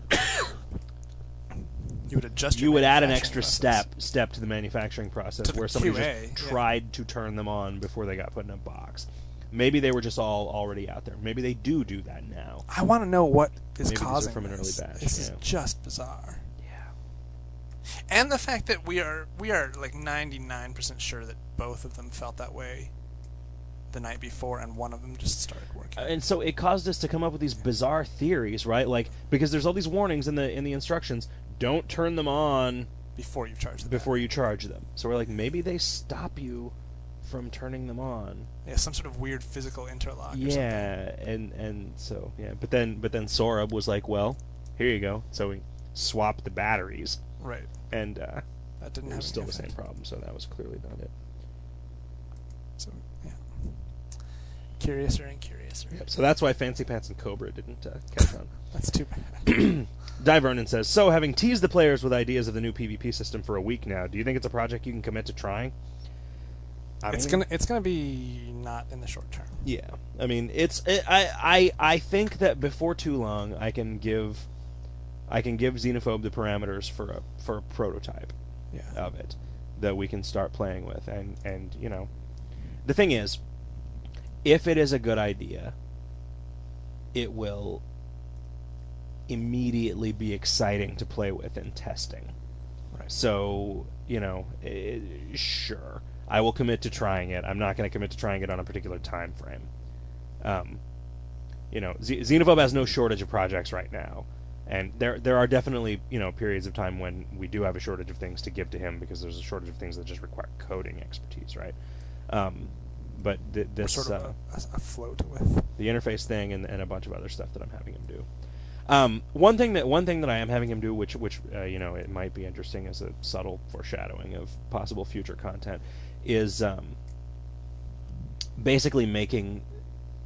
You would adjust. you your would add an manufacturing extra process. step step to the manufacturing process To the where somebody Q A, just yeah. tried to turn them on before they got put in a box. Maybe they were just all already out there. Maybe they do do that now. I want to know what is Maybe these are causing from an early this. batch, This yeah. is just bizarre. Yeah. And the fact that we are we are like ninety-nine percent sure that both of them felt that way the night before, and one of them just started working. And so it caused us to come up with these bizarre theories, right? Like, because there's all these warnings in the in the instructions. Don't turn them on before you charge the before you charge them. So we're like, maybe they stop you from turning them on. yeah, some sort of weird physical interlock. Or something. Yeah, and and so yeah, but then but then Sorab was like, well, here you go. So we swapped the batteries, Right. and uh, That didn't it have was still any the same effect. problem. So that was clearly not it. So yeah. Curiouser and curiouser. Yep. So that's why Fancy Pants and Cobra didn't uh, catch on. That's too bad. Di Vernon says, so having teased the players with ideas of the new PvP system for a week now, do you think it's a project you can commit to trying? I it's mean, gonna it's gonna be not in the short term. Yeah, I mean, it's it, I I I think that before too long, I can give, I can give Xenophobe the parameters for a for a prototype Yeah. of it that we can start playing with, and and you know, the thing is, if it is a good idea, it will immediately be exciting to play with in testing. Right. So, you know, eh, sure, I will commit to trying it. I'm not going to commit to trying it on a particular time frame. Um, you know, Z- Xenophobe has no shortage of projects right now, and there there are definitely, you know, periods of time when we do have a shortage of things to give to him because there's a shortage of things that just require coding expertise, right? Um, but th- We're this sort of uh, a, a float with. the interface thing and, and a bunch of other stuff that I'm having him do. Um, one thing that one thing that I am having him do, which which uh, you know, it might be interesting as a subtle foreshadowing of possible future content, is um, basically making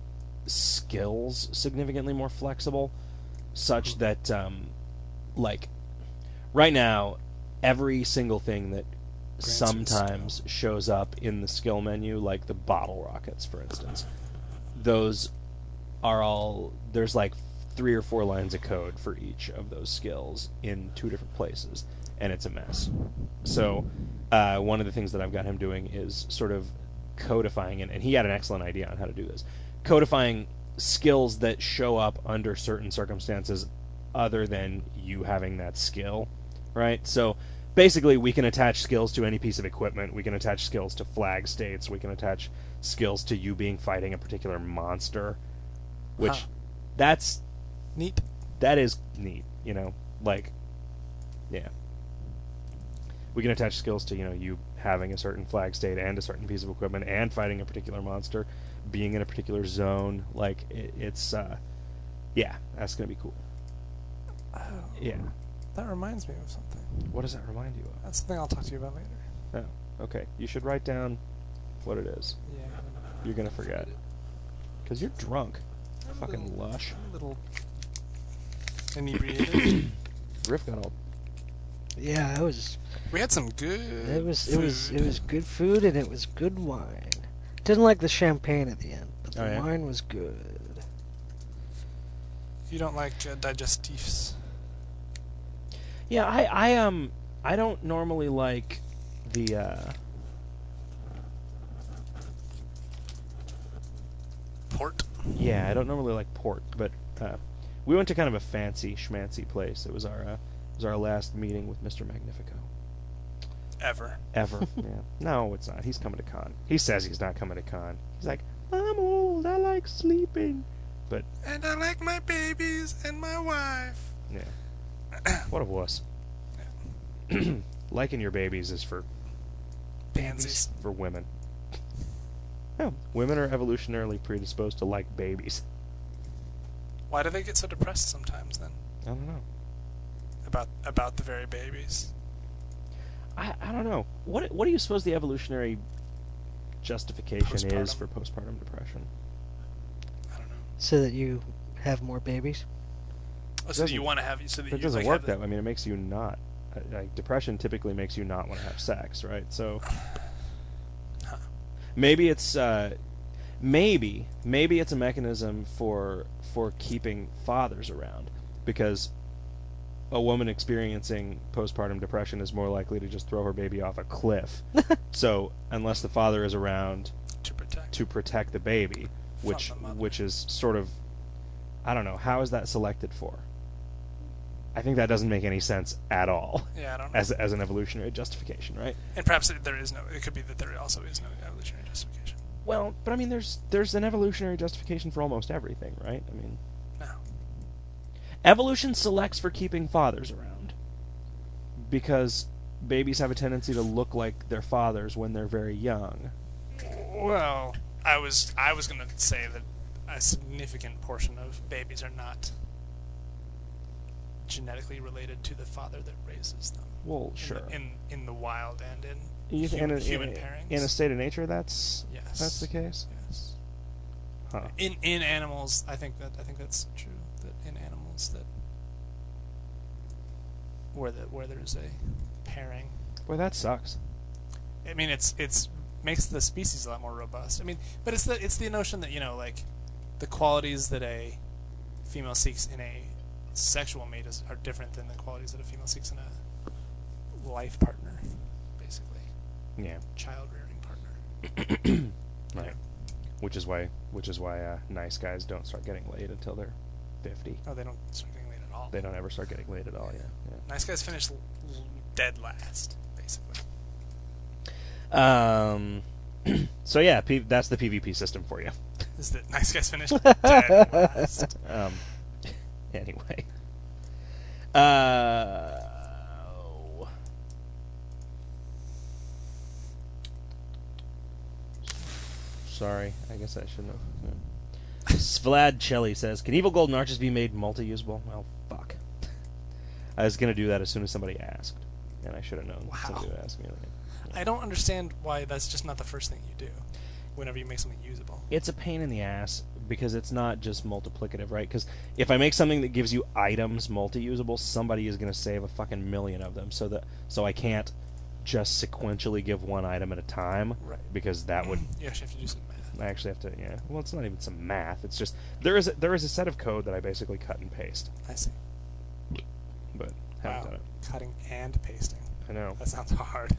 skills significantly more flexible, such that um, like right now, every single thing that Grants you a sometimes skill. shows up in the skill menu, like the bottle rockets, for instance, those are all there's like three or four lines of code for each of those skills in two different places, and it's a mess. So uh, one of the things that I've got him doing is sort of codifying it, and he had an excellent idea on how to do this. Codifying skills that show up under certain circumstances other than you having that skill, right? So basically we can attach skills to any piece of equipment, we can attach skills to flag states, we can attach skills to you being fighting a particular monster, which Huh. that's Neat. that is neat, you know, like, yeah. We can attach skills to, you know, you having a certain flag state and a certain piece of equipment and fighting a particular monster, being in a particular zone. Like, it, it's, uh, yeah, that's going to be cool. Oh, Yeah. that reminds me of something. What does that remind you That's something I'll talk to you about later. of? Oh, okay. You should write down what it is. Yeah. You're going to forget. Because you're drunk. Fucking lush. A little inebriated. Riff got all... Yeah, it was. We had some good. It was. It was. food. It was good food and it was good wine. Didn't like the champagne at the end, but the Oh, yeah? wine was good. If you don't like uh, digestifs, Yeah, I, I, um, I don't normally like the, uh... port. Yeah, I don't normally like port, but uh, we went to kind of a fancy schmancy place. It was our uh, it was our last meeting with Mister Magnifico Ever. ever. Yeah, no, it's not. He's coming to con. He says he's not coming to con. He's like, I'm old. I like sleeping. But And I like my babies and my wife. yeah, what a wuss. Liking your babies is for Pansies. for women. No, women are evolutionarily predisposed to like babies. Why do they get so depressed sometimes then? I don't know. About about the very babies. I, I don't know. What what do you suppose the evolutionary justification is Postpartum. for postpartum depression? I don't know. So that you have more babies. Oh, so doesn't- you want to have so that It you doesn't like, work have that the, way. I mean, it makes you not. uh, Like depression typically makes you not want to have sex, right? So Huh. maybe it's uh, maybe maybe it's a mechanism for for keeping fathers around, because a woman experiencing postpartum depression is more likely to just throw her baby off a cliff. So unless the father is around to protect. to protect the baby, From which the mother. which is sort of, I don't know, how is that selected for? I think that doesn't make any sense at all Yeah, I don't know. as as an evolutionary justification, right? and perhaps it, there is no. It could be that there also is no evolutionary justification. Well, but I mean, there's there's an evolutionary justification for almost everything, right? I mean, No. evolution selects for keeping fathers around because babies have a tendency to look like their fathers when they're very young. Well, I was I was going to say that a significant portion of babies are not genetically related to the father that raises them. Well, In sure. the, in in the wild and in You think human, in, a, human in, a, pairings. in a state of nature, that's yes, that's the case. Yes. Huh. In in animals, I think that I think that's true. That in animals that where the where there's a pairing. Boy, that sucks. I mean, it's it's makes the species a lot more robust. I mean, but it's the it's the notion that, you know, like the qualities that a female seeks in a sexual mate is, are different than the qualities that a female seeks in a life partner, basically, Yeah. child rearing partner. Right. Which is why which is why uh, nice guys don't start getting laid until they're fifty. Oh, they don't start getting laid at all. They don't ever start getting laid at all. Yeah. Nice guys finish l- l- dead last, basically. yeah. Um. So yeah, P- that's the PvP system for you. Is that nice guys finish dead last? Um. Anyway. Uh. Sorry, I guess I shouldn't have. Yeah. Vlad Chelly says, "Can evil golden arches be made multi-usable?" Well, fuck. I was gonna do that as soon as somebody asked, and I should have known Wow. somebody would ask me. Right? I don't understand why that's just not the first thing you do whenever you make something usable. It's a pain in the ass because it's not just multiplicative, right? Because if I make something that gives you items multi-usable, somebody is going to save a fucking million of them. So that so I can't just sequentially give one item at a time, Right. because that would You actually have to do some math. I actually have to yeah. Well, it's not even some math. It's just there is a, there is a set of code that I basically cut and paste, I see. but haven't Wow. done it. Cutting and pasting. I know. That sounds hard.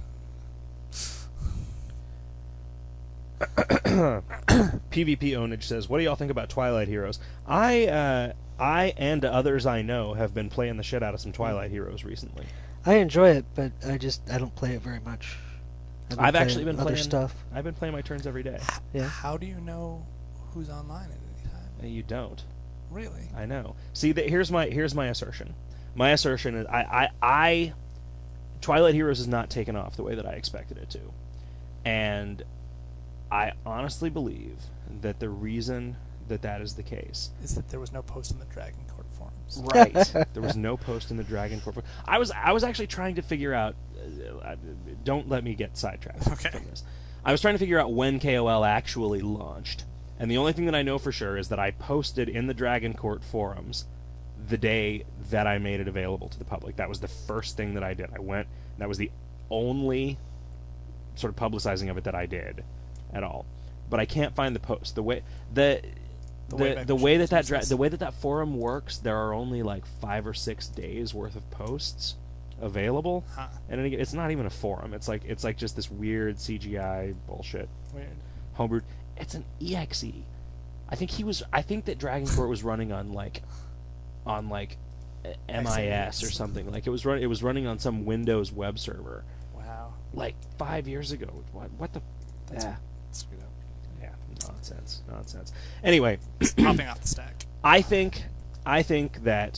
PvP Ownage says, "What do y'all think about Twilight Heroes?" I uh, I and others I know have been playing the shit out of some Twilight Heroes recently. I enjoy it, but I just I don't play it very much. I've, I've actually been other playing stuff. I've been playing my turns every day. Yeah. How do you know who's online at any time? Uh, You don't. Really? I know. See, the, here's my here's my assertion. My assertion is I, I I Twilight Heroes has not taken off the way that I expected it to, and I honestly believe that the reason that that is the case. Is that there was no post in the Dragon Court forums? Right. There was no post in the Dragon Corp. I was I was actually trying to figure out. Uh, don't let me get sidetracked Okay. from this. I was trying to figure out when K O L actually launched, and the only thing that I know for sure is that I posted in the Dragon Court forums the day that I made it available to the public. That was the first thing that I did. I went. That was the only sort of publicizing of it that I did at all. But I can't find the post. The way the The the Wayback the, Machine way that that dra- uses. the way that that forum works, there are only like five or six days worth of posts available, Huh. and it- it's not even a forum. It's like it's like just this weird C G I bullshit Weird. homebrewed. It's an E X E. I think he was. I think that Dragon Court was running on like on like uh, M I S or something. Like it was run. It was running on some Windows web server Wow. like five years ago. What? What the? That's yeah. screwed up. Yeah. Nonsense. Nonsense. Anyway. Popping off the stack. I think I think that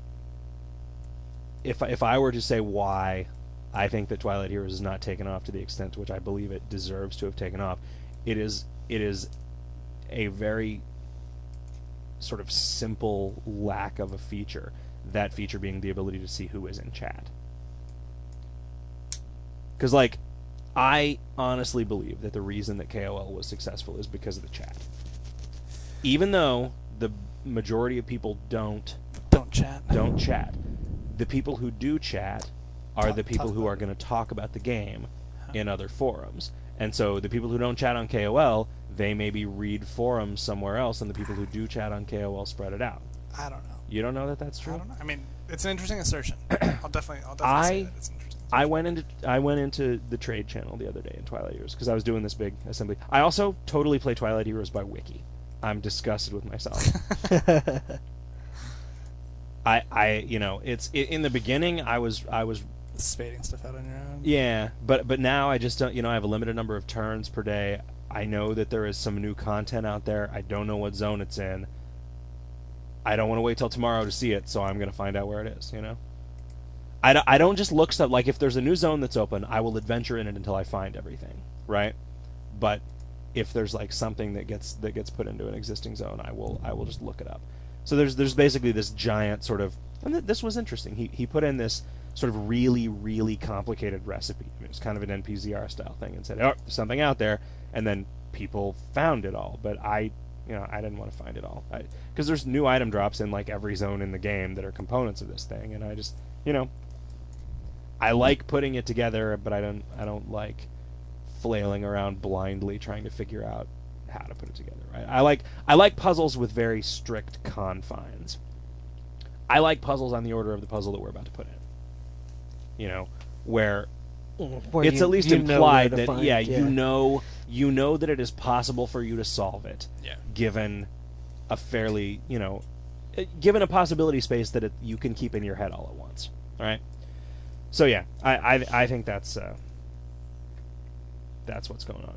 if if I were to say why I think that Twilight Heroes has not taken off to the extent to which I believe it deserves to have taken off, it is it is a very sort of simple lack of a feature. That feature being the ability to see who is in chat. Because like I honestly believe that the reason that K O L was successful is because of the chat. Even though the majority of people don't Don't chat. don't chat, the people who do chat are Talk- the people talk who about are it. going to talk about the game in other forums. And so the people who don't chat on K O L, they maybe read forums somewhere else, and the people who do chat on K O L spread it out. I don't know. You don't know that that's true? I don't know. I mean, it's an interesting assertion. I'll definitely, I'll definitely say I- that it's interesting. I went into I went into the trade channel the other day in Twilight Heroes because I was doing this big assembly. I also totally play Twilight Heroes by wiki. I'm disgusted with myself. I I you know it's i in the beginning I was I was Spading stuff out on your own. yeah but but now I just don't you know I have a limited number of turns per day. I know that there is some new content out there. I don't know what zone it's in. I don't want to wait till tomorrow to see it, so I'm going to find out where it is. You know. I don't, I don't just look stuff like if there's a new zone that's open, I will adventure in it until I find everything, right? But if there's like something that gets that gets put into an existing zone, I will I will just look it up. So there's there's basically this giant sort of and th- this was interesting. He he put in this sort of really really complicated recipe. I mean, it was kind of an N P Z R style thing and said, "Oh, there's something out there," and then people found it all, but I you know, I didn't want to find it all because there's new item drops in like every zone in the game that are components of this thing, and I just, you know, I like putting it together, but I don't, I don't like flailing around blindly trying to figure out how to put it together. Right? I like, I like puzzles with very strict confines. I like puzzles on the order of the puzzle that we're about to put in. You know, where Where it's you- at least you know implied where to that find- yeah, you know you know that it is possible for you to solve it Yeah. given a fairly you know uh, given a possibility space that it, you can keep in your head all at once. All right. So yeah, I I, I think that's uh, that's what's going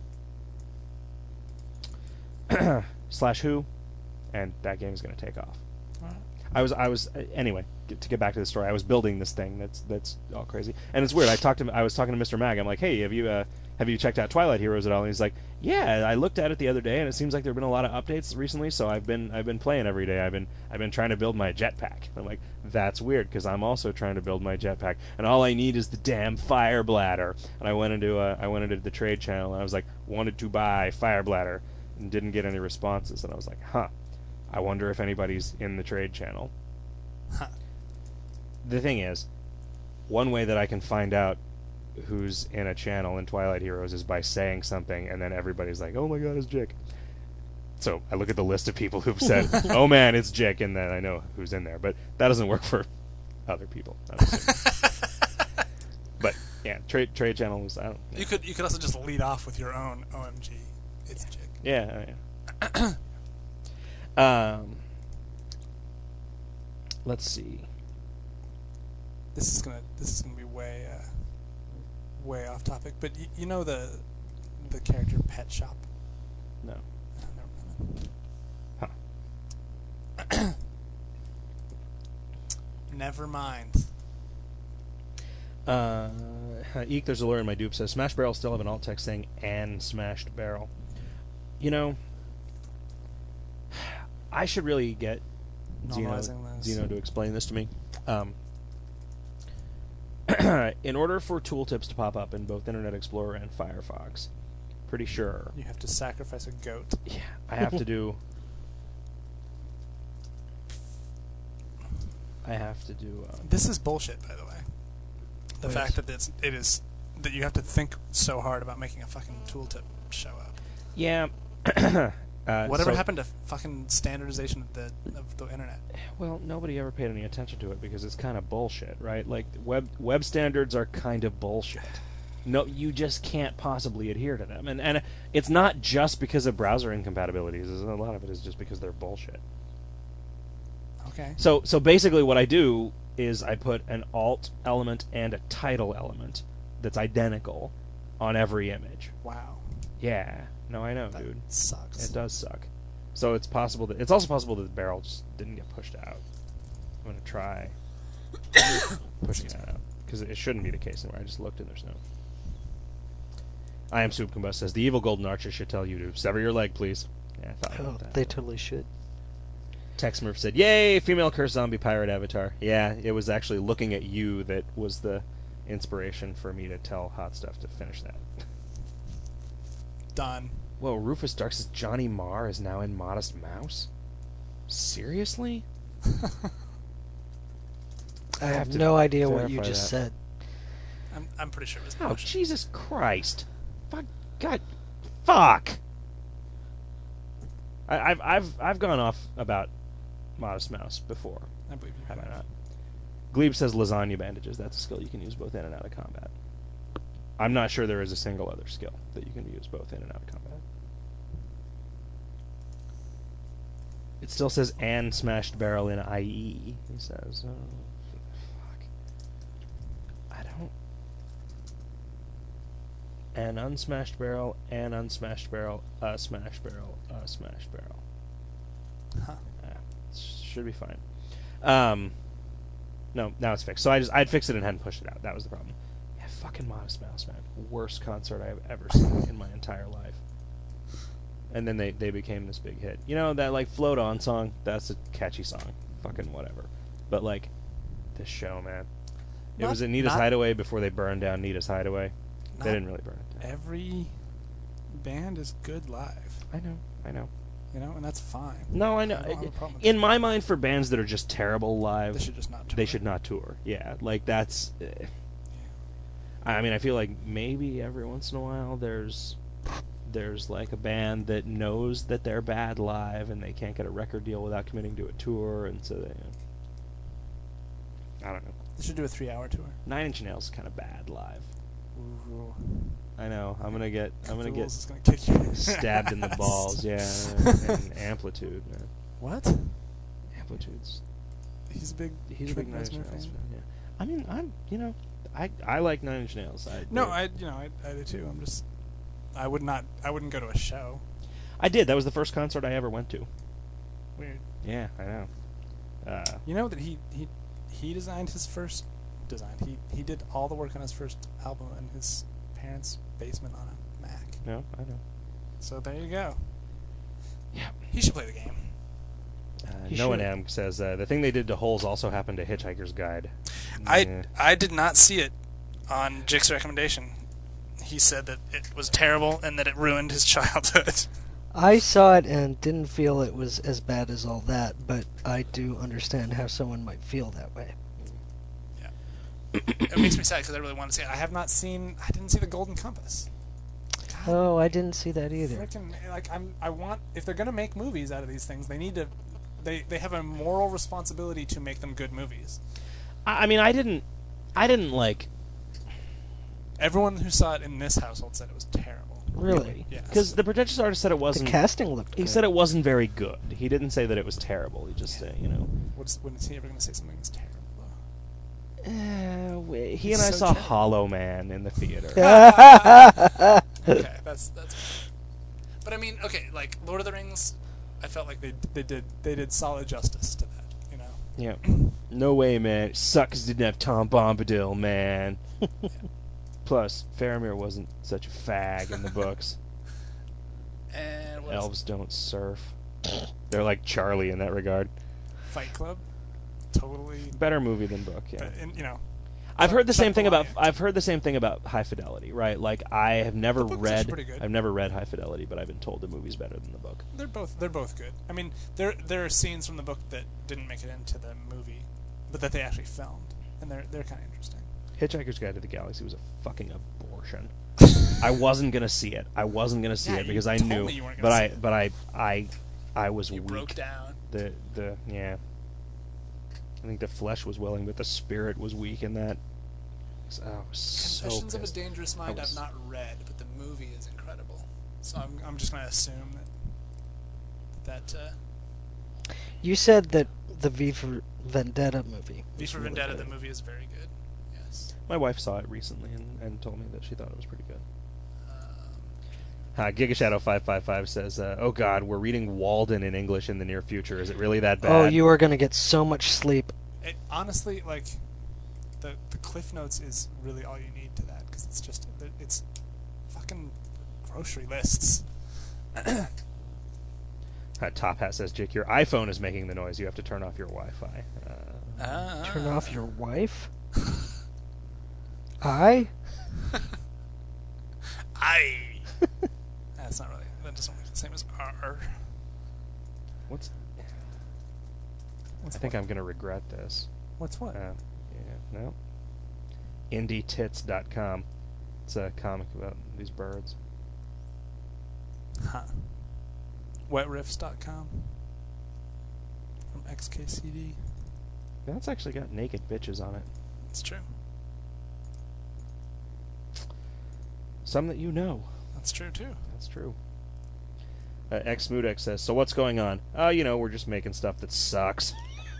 on. Slash who, and that game is going to take off. All right. I was I was uh, anyway get, to get back to the story. I was building this thing that's that's all crazy, and it's weird. I talked to I was talking to Mister Mag. I'm like, hey, have you uh, have you checked out Twilight Heroes at all? And he's like, yeah, I looked at it the other day, and it seems like there've been a lot of updates recently. So I've been I've been playing every day. I've been I've been trying to build my jetpack. I'm like, that's weird because I'm also trying to build my jetpack, and all I need is the damn fire bladder. And I went into uh, I went into the trade channel, and I was like, wanted to buy fire bladder. and didn't get any responses. And I was like, huh, I wonder if anybody's in the trade channel. Huh. The thing is, one way that I can find out who's in a channel in Twilight Heroes is by saying something, and then everybody's like, oh my god, it's Jick. So I look at the list of people who've said, oh man, it's Jick, and then I know who's in there. But that doesn't work for other people. I'm assuming. But yeah, trade trade channels. I don't. You could you could also just lead off with your own O M G. It's Jick. Yeah. yeah. um. Let's see. This is gonna this is gonna be way uh, way off topic, but y- you know the the character Pet Shop. No. Uh, never mind. Huh. Never mind. Uh, Eek, there's a lure in my dupe says Smash Barrel still have an alt text saying "and smashed barrel." You know, I should really get Zeno, Normalizing this. Zeno to explain this to me. Um, in order for tooltips to pop up in both Internet Explorer and Firefox, pretty sure You have to sacrifice a goat. yeah, I have to do. I have to do. Um, This is bullshit, by the way. The What fact is? that it's it is that you have to think so hard about making a fucking tooltip show up. yeah. uh, Whatever so- happened to fucking standardization of the of the internet? Well, nobody ever paid any attention to it because it's kind of bullshit, right? Like web web standards are kind of bullshit. No, you just can't possibly adhere to them, and and it's not just because of browser incompatibilities. A lot of it is just because they're bullshit. Okay. So so basically, what I do is I put an alt element and a title element that's identical on every image. Wow. Yeah, no, I know, That dude. sucks. It does suck. So it's possible that it's also possible that the barrel just didn't get pushed out. I'm gonna try pushing that out because it shouldn't be the case anymore. I just looked and there's no. I am Soup Combust says the evil golden archer should tell you to sever your leg, please. Yeah, I thought Oh, about that. they totally should. Tex Smurf said, "Yay, female curse zombie pirate avatar." Yeah, it was actually looking at you that was the inspiration for me to tell Hot Stuff to finish that. Done. Whoa, Rufus Dark says Johnny Marr is now in Modest Mouse? Seriously? I have have to no idea what you verify just that. said. I'm I'm pretty sure it was Oh, bullshit. Jesus Christ. Fuck. God. Fuck. I, I've, I've, I've gone off about Modest Mouse before. I believe you. Have I not? Glebe says lasagna bandages. That's a skill you can use both in and out of combat. I'm not sure there is a single other skill that you can use both in and out of combat. It still says and smashed barrel in I E. He says, oh, fuck. I don't. An unsmashed barrel, an unsmashed barrel, a smashed barrel, a smashed barrel. Huh. Yeah, should be fine. Um, no, now it's fixed. So I just I'd fixed it and hadn't pushed it out. That was the problem. Yeah, fucking Modest Mouse, man. Worst concert I've ever seen in my entire life. And then they, they became this big hit. You know, that, like, Float On song? That's a catchy song. Fucking whatever. But, like, this show, man. It Not- was at Nita's not- Hideaway before they burned down Nita's Hideaway. Not They didn't really burn it down. Every band is good live, I know, I know. you know, and that's fine. No, I know. I don't have a problem with In my mind, for bands that are just terrible live, They should just not. they tour. should not tour. Yeah, like, that's... Eh. I mean, I feel like maybe every once in a while there's... There's like a band that knows that they're bad live and they can't get a record deal without committing to a tour, and so they, I don't know. They should do a three-hour tour. Nine Inch Nails is kind of bad live. Ooh. I know. I'm gonna get. I'm gonna Cthulhu's get is gonna kick you. stabbed in the balls. Yeah, and Amplitude, man. What? Amplitude's. He's a big. He's a big Trent Nine Inch Reznor Nails fan. fan. Yeah. I mean, I'm. You know, I I like Nine Inch Nails. I, No, they- I you know I, I do too. I'm just. I would not. I wouldn't go to a show. I did. That was the first concert I ever went to. Weird. Yeah, I know. Uh, You know that he he he designed his first design. He he did all the work on his first album in his parents' basement on a Mac. no, I know. So there you go. Yeah. He should play the game. Uh, You no one should. am says uh, the thing they did to Holes also happened to Hitchhiker's Guide. I Yeah. I did not see it on Jick's recommendation. He said that it was terrible and that it ruined his childhood. I saw it and didn't feel it was as bad as all that, but I do understand how someone might feel that way. It makes me sad because I really want to see it. I have not seen. I didn't see the Golden Compass. God, Oh, I didn't see that either. frickin' like I'm. I want if they're gonna make movies out of these things, they need to. They they have a moral responsibility to make them good movies. I, I mean, I didn't, I didn't like Everyone who saw it in this household said it was terrible. Really? Yes. because the pretentious artist said it The wasn't. casting looked He good. said it wasn't very good. He didn't say that it was terrible. He just, uh, you know. What's, when is he ever gonna say something that's terrible? Uh, we- he He's and I so saw terrible. Hollow Man in the theater. Okay, that's that's. But I mean, okay, like Lord of the Rings, I felt like they they did they did solid justice to that. You know. Yeah. No way, man. Suckers didn't have Tom Bombadil, man. Plus, Faramir wasn't such a fag in the books. And what Elves don't surf. They're like Charlie in that regard. Fight Club, totally. Better movie than book, yeah. But in, you know, I've heard the Chuck same thing about Palahniuk. I've heard the same thing about High Fidelity, right? Like I have never The book's read actually pretty good. I've never read High Fidelity, but I've been told the movie's better than the book. they're both they're both good. I mean, there there are scenes from the book that didn't make it into the movie, but that they actually filmed, and they're they're kind of interesting. Hitchhiker's Guide to the Galaxy was a fucking abortion. I wasn't gonna see it. I wasn't gonna see Yeah, it you because I told knew, me you weren't but gonna I see it. but I I I was You weak. broke down. The the yeah. I think the flesh was willing, but the spirit was weak in that. So, I was so Confessions of a pissed. Dangerous Mind I was- I've not read, but the movie is incredible. So I'm I'm just gonna assume that that uh, You said that the V for Vendetta movie. V It's for really Vendetta, good. the movie is very good. Yes. My wife saw it recently and, and told me that she thought it was pretty good. Um, Uh, GigaShadow five five five says, uh, "Oh God, we're reading Walden in English in the near future. Is it really that bad?" Oh, you are going to get so much sleep. it, honestly, like the the Cliff Notes is really all you need to that because it's just it's fucking grocery lists. Uh, Top Hat says, "Jake, your iPhone is making the noise. You have to turn off your Wi-Fi." Uh, Ah. Turn off your wife? I? I. That's not really. That doesn't work the same as R. what's? What's I think what? I'm gonna regret this. What's what? Uh, yeah, no. indie tits dot com. It's a comic about these birds. Huh. wet riffs dot com from X K C D. That's actually got naked bitches on it. It's true. Some that you know. That's true too. That's true. Uh, X Mudex says, "So what's going on?" Oh, you know, we're just making stuff that sucks.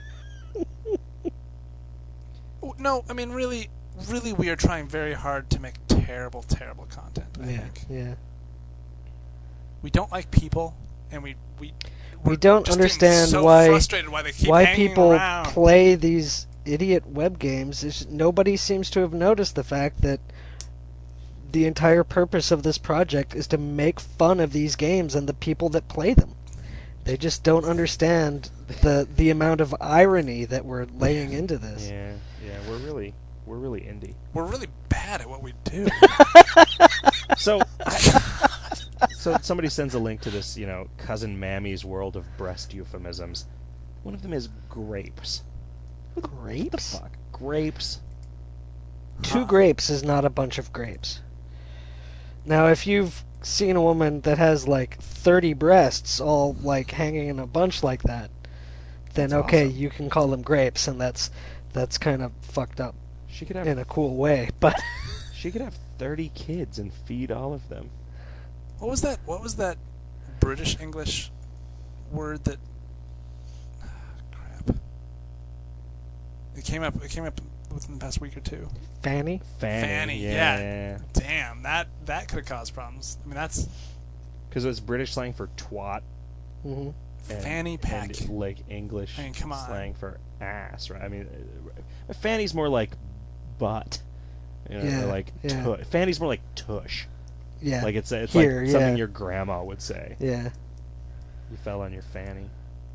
Oh, no, I mean really, really, we are trying very hard to make terrible, terrible content. I Yeah, think yeah. we don't like people, and we we We we're don't just getting understand so why frustrated why they keep why hanging people around. play these idiot web games. It's, nobody seems to have noticed the fact that the entire purpose of this project is to make fun of these games and the people that play them. They just don't understand the the amount of irony that we're laying into this. Yeah, yeah, we're really, we're really indie. We're really bad at what we do. So, I, so somebody sends a link to this, you know, cousin Mammy's world of breast euphemisms. One of them is grapes. What the Grapes? fuck? Grapes. Two grapes is not a bunch of grapes. Now, if you've seen a woman that has like thirty breasts all like hanging in a bunch like that, then That's okay, awesome. you can call them grapes, and that's that's kind of fucked up She could have. in a cool way. But She could have thirty kids and feed all of them. What was that? What was that British English word that? ah, crap. It came up. It came up within the past week or two. Fanny, Fanny. Fanny, yeah. yeah. Damn, that that could have caused problems. I mean, that's Because it's British slang for twat. hmm And, fanny pack. and, like English I mean, come on. slang for ass, right? I mean, uh, fanny's more like butt. You know, Yeah, like yeah. tu- fanny's more like tush. yeah, Like it's it's Here, like something yeah. your grandma would say. yeah. You fell on your fanny.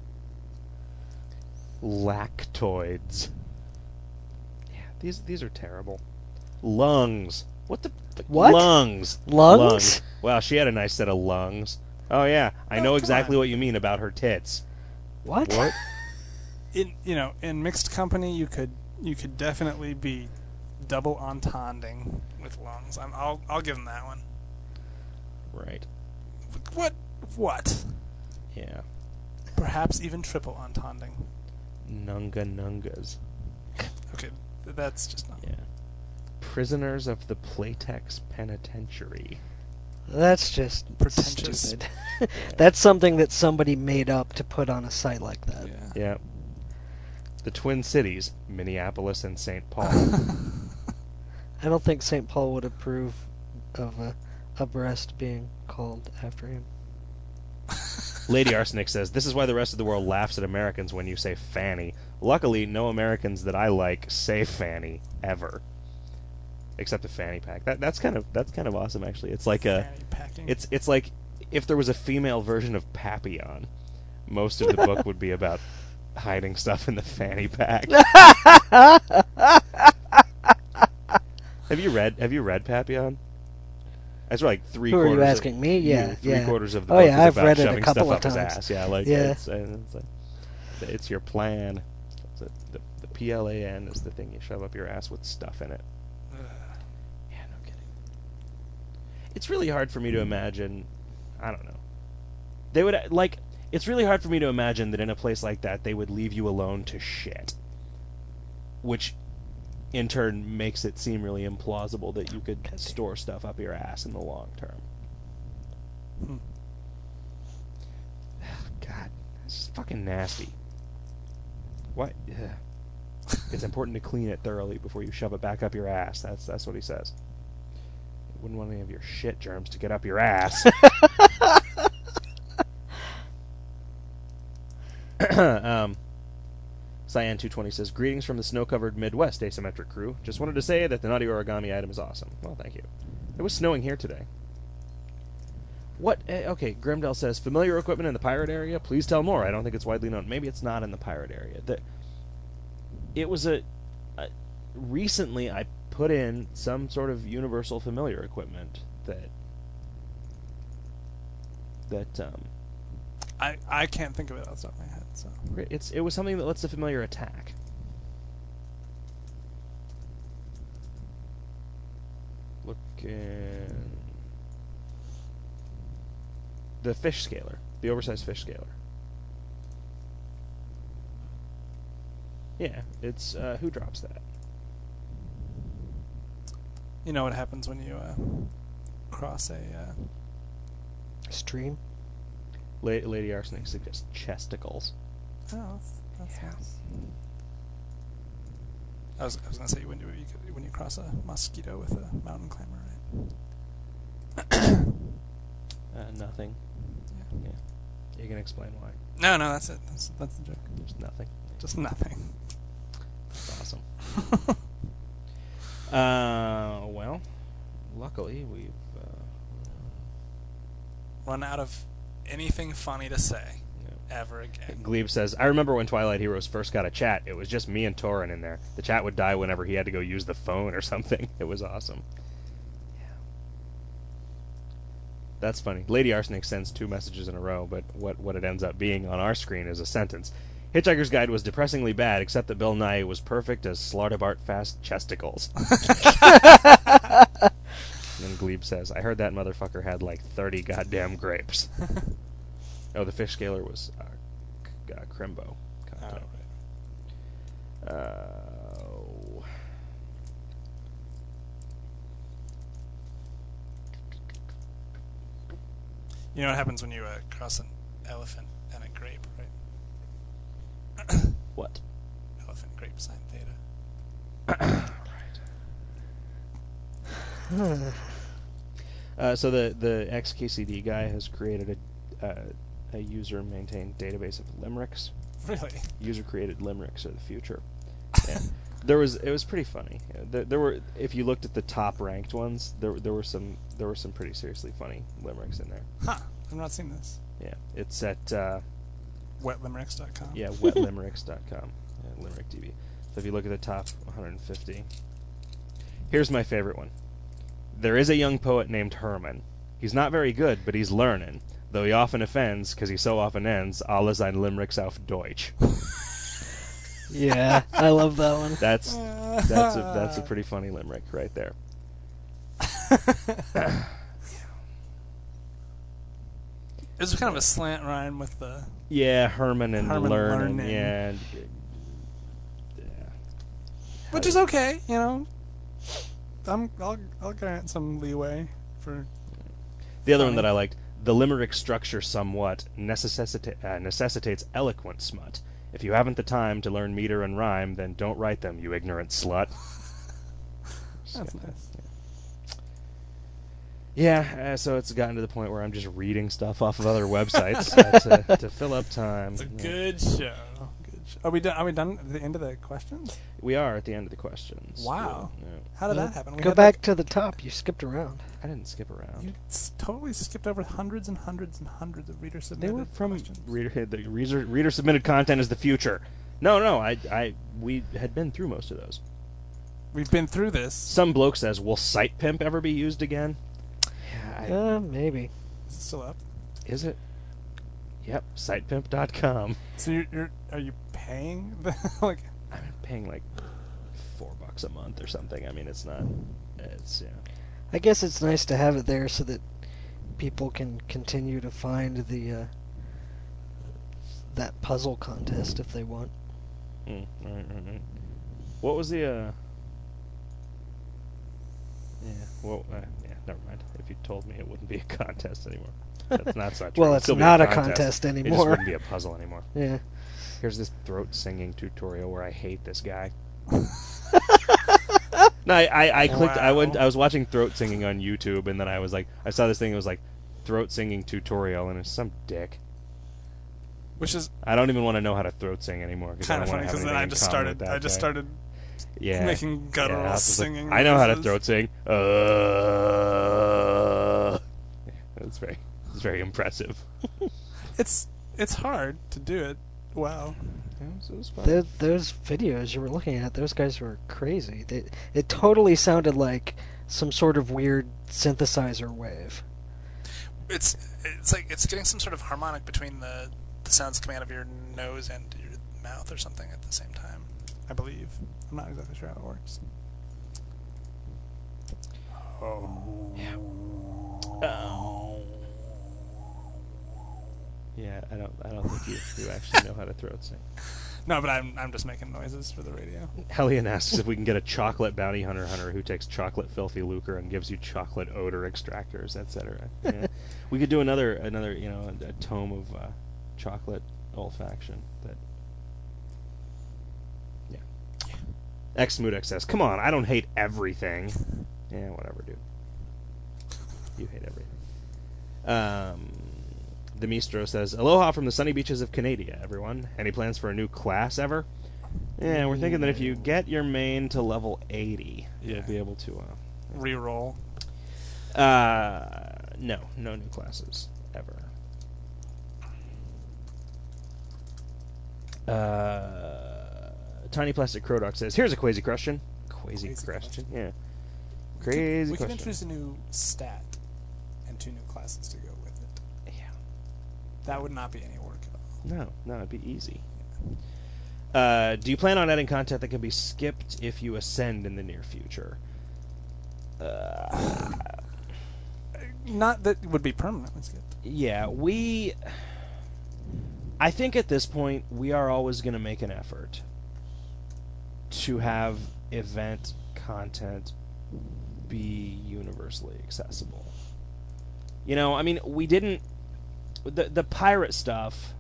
Lactoids. Yeah, these these are terrible. Lungs. What the f- What? lungs? Lungs? Wow, she had a nice set of lungs. Oh yeah, I Oh, know come exactly on. what you mean about her tits. What? What? In you know, in mixed company, you could you could definitely be double entending with lungs. I'm, I'll I'll give him that one. Right. What? What? Yeah. Perhaps even triple entending. Nunga nungas. Okay, th- that's just not. Yeah. Prisoners of the Playtex Penitentiary. That's just Pretentious. stupid. That's something that somebody made up to put on a site like that. Yeah. Yeah. The Twin Cities, Minneapolis and Saint Paul. I don't think Saint Paul would approve of a, a breast being called after him. Lady Arsenic says, this is why the rest of the world laughs at Americans when you say fanny. Luckily, no Americans that I like say fanny, ever. Except a fanny pack. That that's kind of that's kind of awesome actually. It's like a Fanny packing. it's it's like if there was a female version of Papillon, most of the book would be about hiding stuff in the fanny pack. Have you read have you read Papillon? That's like three Who are quarters you of- asking me? Yeah, you, three yeah. quarters of the Oh, book yeah, is I've about read it a shoving couple stuff of up times. his ass. Yeah, like Yeah. It's, uh, it's, like, it's your plan. It's a, the, the P L A N is the thing you shove up your ass with stuff in it. Yeah, no kidding. It's really hard for me to imagine. I don't know. They would like. It's really hard for me to imagine that in a place like that they would leave you alone to shit, which, in turn, makes it seem really implausible that you could store stuff up your ass in the long term. Hmm. God, it's just fucking nasty. What? Ugh. It's important to clean it thoroughly before you shove it back up your ass. That's that's what he says. You wouldn't want any of your shit germs to get up your ass. um, Cyan two twenty says, greetings from the snow-covered Midwest asymmetric crew. Just wanted to say that the Naughty Origami item is awesome. Well, thank you. It was snowing here today. What? Uh, okay, Grimdell says, familiar equipment in the pirate area? Please tell more. I don't think it's widely known. Maybe it's not in the pirate area. The, it was a, a... Recently, I put in some sort of universal familiar equipment that... That, um... I I can't think of it off the top of my head. So It's it was something that lets the familiar attack. Looking, the fish scaler, the oversized fish scaler. Yeah, it's uh, who drops that? you know what happens when you uh, cross a. Uh, Stream? La- Lady Arsenic suggests chesticles. oh, that's, that's Yeah. nice. I was I was gonna say when you you could, when you cross a mosquito with a mountain climber, right? Uh, nothing. Yeah. Yeah, you can explain why. No, no, that's it. That's that's the joke. There's nothing. Just nothing. That's awesome. uh, well, luckily we've. Uh, Run out of anything funny to say yeah. ever again. Glebe says, I remember when Twilight Heroes first got a chat, it was just me and Torin in there. The chat would die whenever he had to go use the phone or something. It was awesome. Yeah. That's funny. Lady Arsenic sends two messages in a row, but what, what it ends up being on our screen is a sentence. Hitchhiker's Guide was depressingly bad, except that Bill Nye was perfect as Slartibart Fast Chesticles. And then Glebe says, I heard that motherfucker had like thirty goddamn grapes. Oh, the fish scaler was uh, c- uh, Crimbo. Oh, Content. right. Uh, You know what happens when you uh, cross an elephant and a grape, right? what? Elephant grape sine theta. Uh, so the the X K C D guy has created a uh, a user maintained database of limericks. Really? User created limericks are the future. Yeah. There was it was pretty funny. Uh, There, there were if you looked at the top ranked ones, there there were some there were some pretty seriously funny limericks in there. Huh. I've not seen this. Yeah, it's at uh, wet limericks dot com. yeah wet limericks dot com. Yeah, Limerick D B. So if you look at the top one hundred fifty, here's my favorite one. There is a young poet named Herman. He's not very good, but he's learnin'. though he often offends, because he so often ends, alle sein Limericks auf Deutsch. Yeah, I love that one. That's that's a, that's a pretty funny limerick right there. It's kind of a slant rhyme with the. Yeah, Herman and Herman learning. learning. Yeah, and- yeah. Which is okay, you know. I'm, I'll, I'll grant some leeway for. The other one Funny. that I liked, the limerick structure somewhat necessita- uh, necessitates eloquent smut. If you haven't the time to learn meter and rhyme, then don't write them, you ignorant slut. That's nice. Yeah, uh, so it's gotten to the point where I'm just reading stuff off of other websites uh, to, to fill up time. It's a Yeah. good show. Good show. Are we done? Are we done at the end of the questions? We are at the end of the questions. Wow. Yeah, yeah. How did Uh, that happen? We Go had, back like- to the top. You skipped around. I didn't skip around. You s- totally skipped over hundreds and hundreds and hundreds of reader They submitted were from questions. reader. The reader, reader submitted content is the future. No, no, I, I, we had been through most of those. We've been through this. Some bloke says, "Will site pimp ever be used again?" Yeah, I, Uh, maybe. Is it still up? is it? Yep, site pimp dot com. So you're, you're are you paying the, like? I'm paying like four bucks a month or something. I mean, it's not. It's yeah. I guess it's nice to have it there so that people can continue to find the uh, that puzzle contest if they want. Mm, right, right, right. What was the? uh... Yeah. Well, uh, yeah. Never mind. If you told me, it wouldn't be a contest anymore. That's not such. Well, It'd it's still be not a contest. contest It just anymore. wouldn't be a puzzle anymore. Yeah. Here's this throat singing tutorial where I hate this guy. No, I, I, I clicked. I went. Wow. I was watching throat singing on YouTube, and then I was like, I saw this thing. It was like throat singing tutorial, and it's some dick. Which is I don't even want to know how to throat sing anymore. Cause kind I of don't funny wanna have because then anything I in just common with started. that I just guy. started yeah. making guttural Yeah, I was like, singing. I know how to noises. throat sing. Uh, yeah, that's very, it's very impressive. It's it's hard to do it. Wow. Yeah, it was- it was fun. Th those videos you were looking at, those guys were crazy. They, it totally sounded like some sort of weird synthesizer wave. It's it's like it's getting some sort of harmonic between the the sounds coming out of your nose and your mouth or something at the same time. I believe. I'm not exactly sure how it works. Oh. Yeah, I don't. I don't think you, you actually know how to throat sing. No, but I'm I'm just making noises for the radio. Hellion asks if we can get a chocolate bounty hunter hunter who takes chocolate filthy lucre and gives you chocolate odor extractors, et cetera. Yeah. We could do another another you know a, a tome of uh, chocolate olfaction. That yeah. X Smootx says, "Come on, I don't hate everything." Yeah, whatever, dude. You hate everything. Um. Demistro says, "Aloha from the sunny beaches of Canada, everyone. Any plans for a new class ever?" Yeah, we're thinking that if you get your main to level eighty, you'll Yeah. be able to. Reroll. Uh, uh, no, no new classes ever. Uh, Tiny Plastic Crow Dog says, "Here's a crazy question." Crazy Crazy question, question. yeah. We Crazy could, we question. could introduce a new stat and two new classes to go with it. Yeah. That would not be any work at all. No, no, it'd be easy. Uh, do you plan on adding content that can be skipped if you ascend in the near future? Uh, Not that it would be permanently skipped. yeah, we. I think at this point we are always going to make an effort to have event content be universally accessible. You know, I mean, we didn't. The the pirate stuff.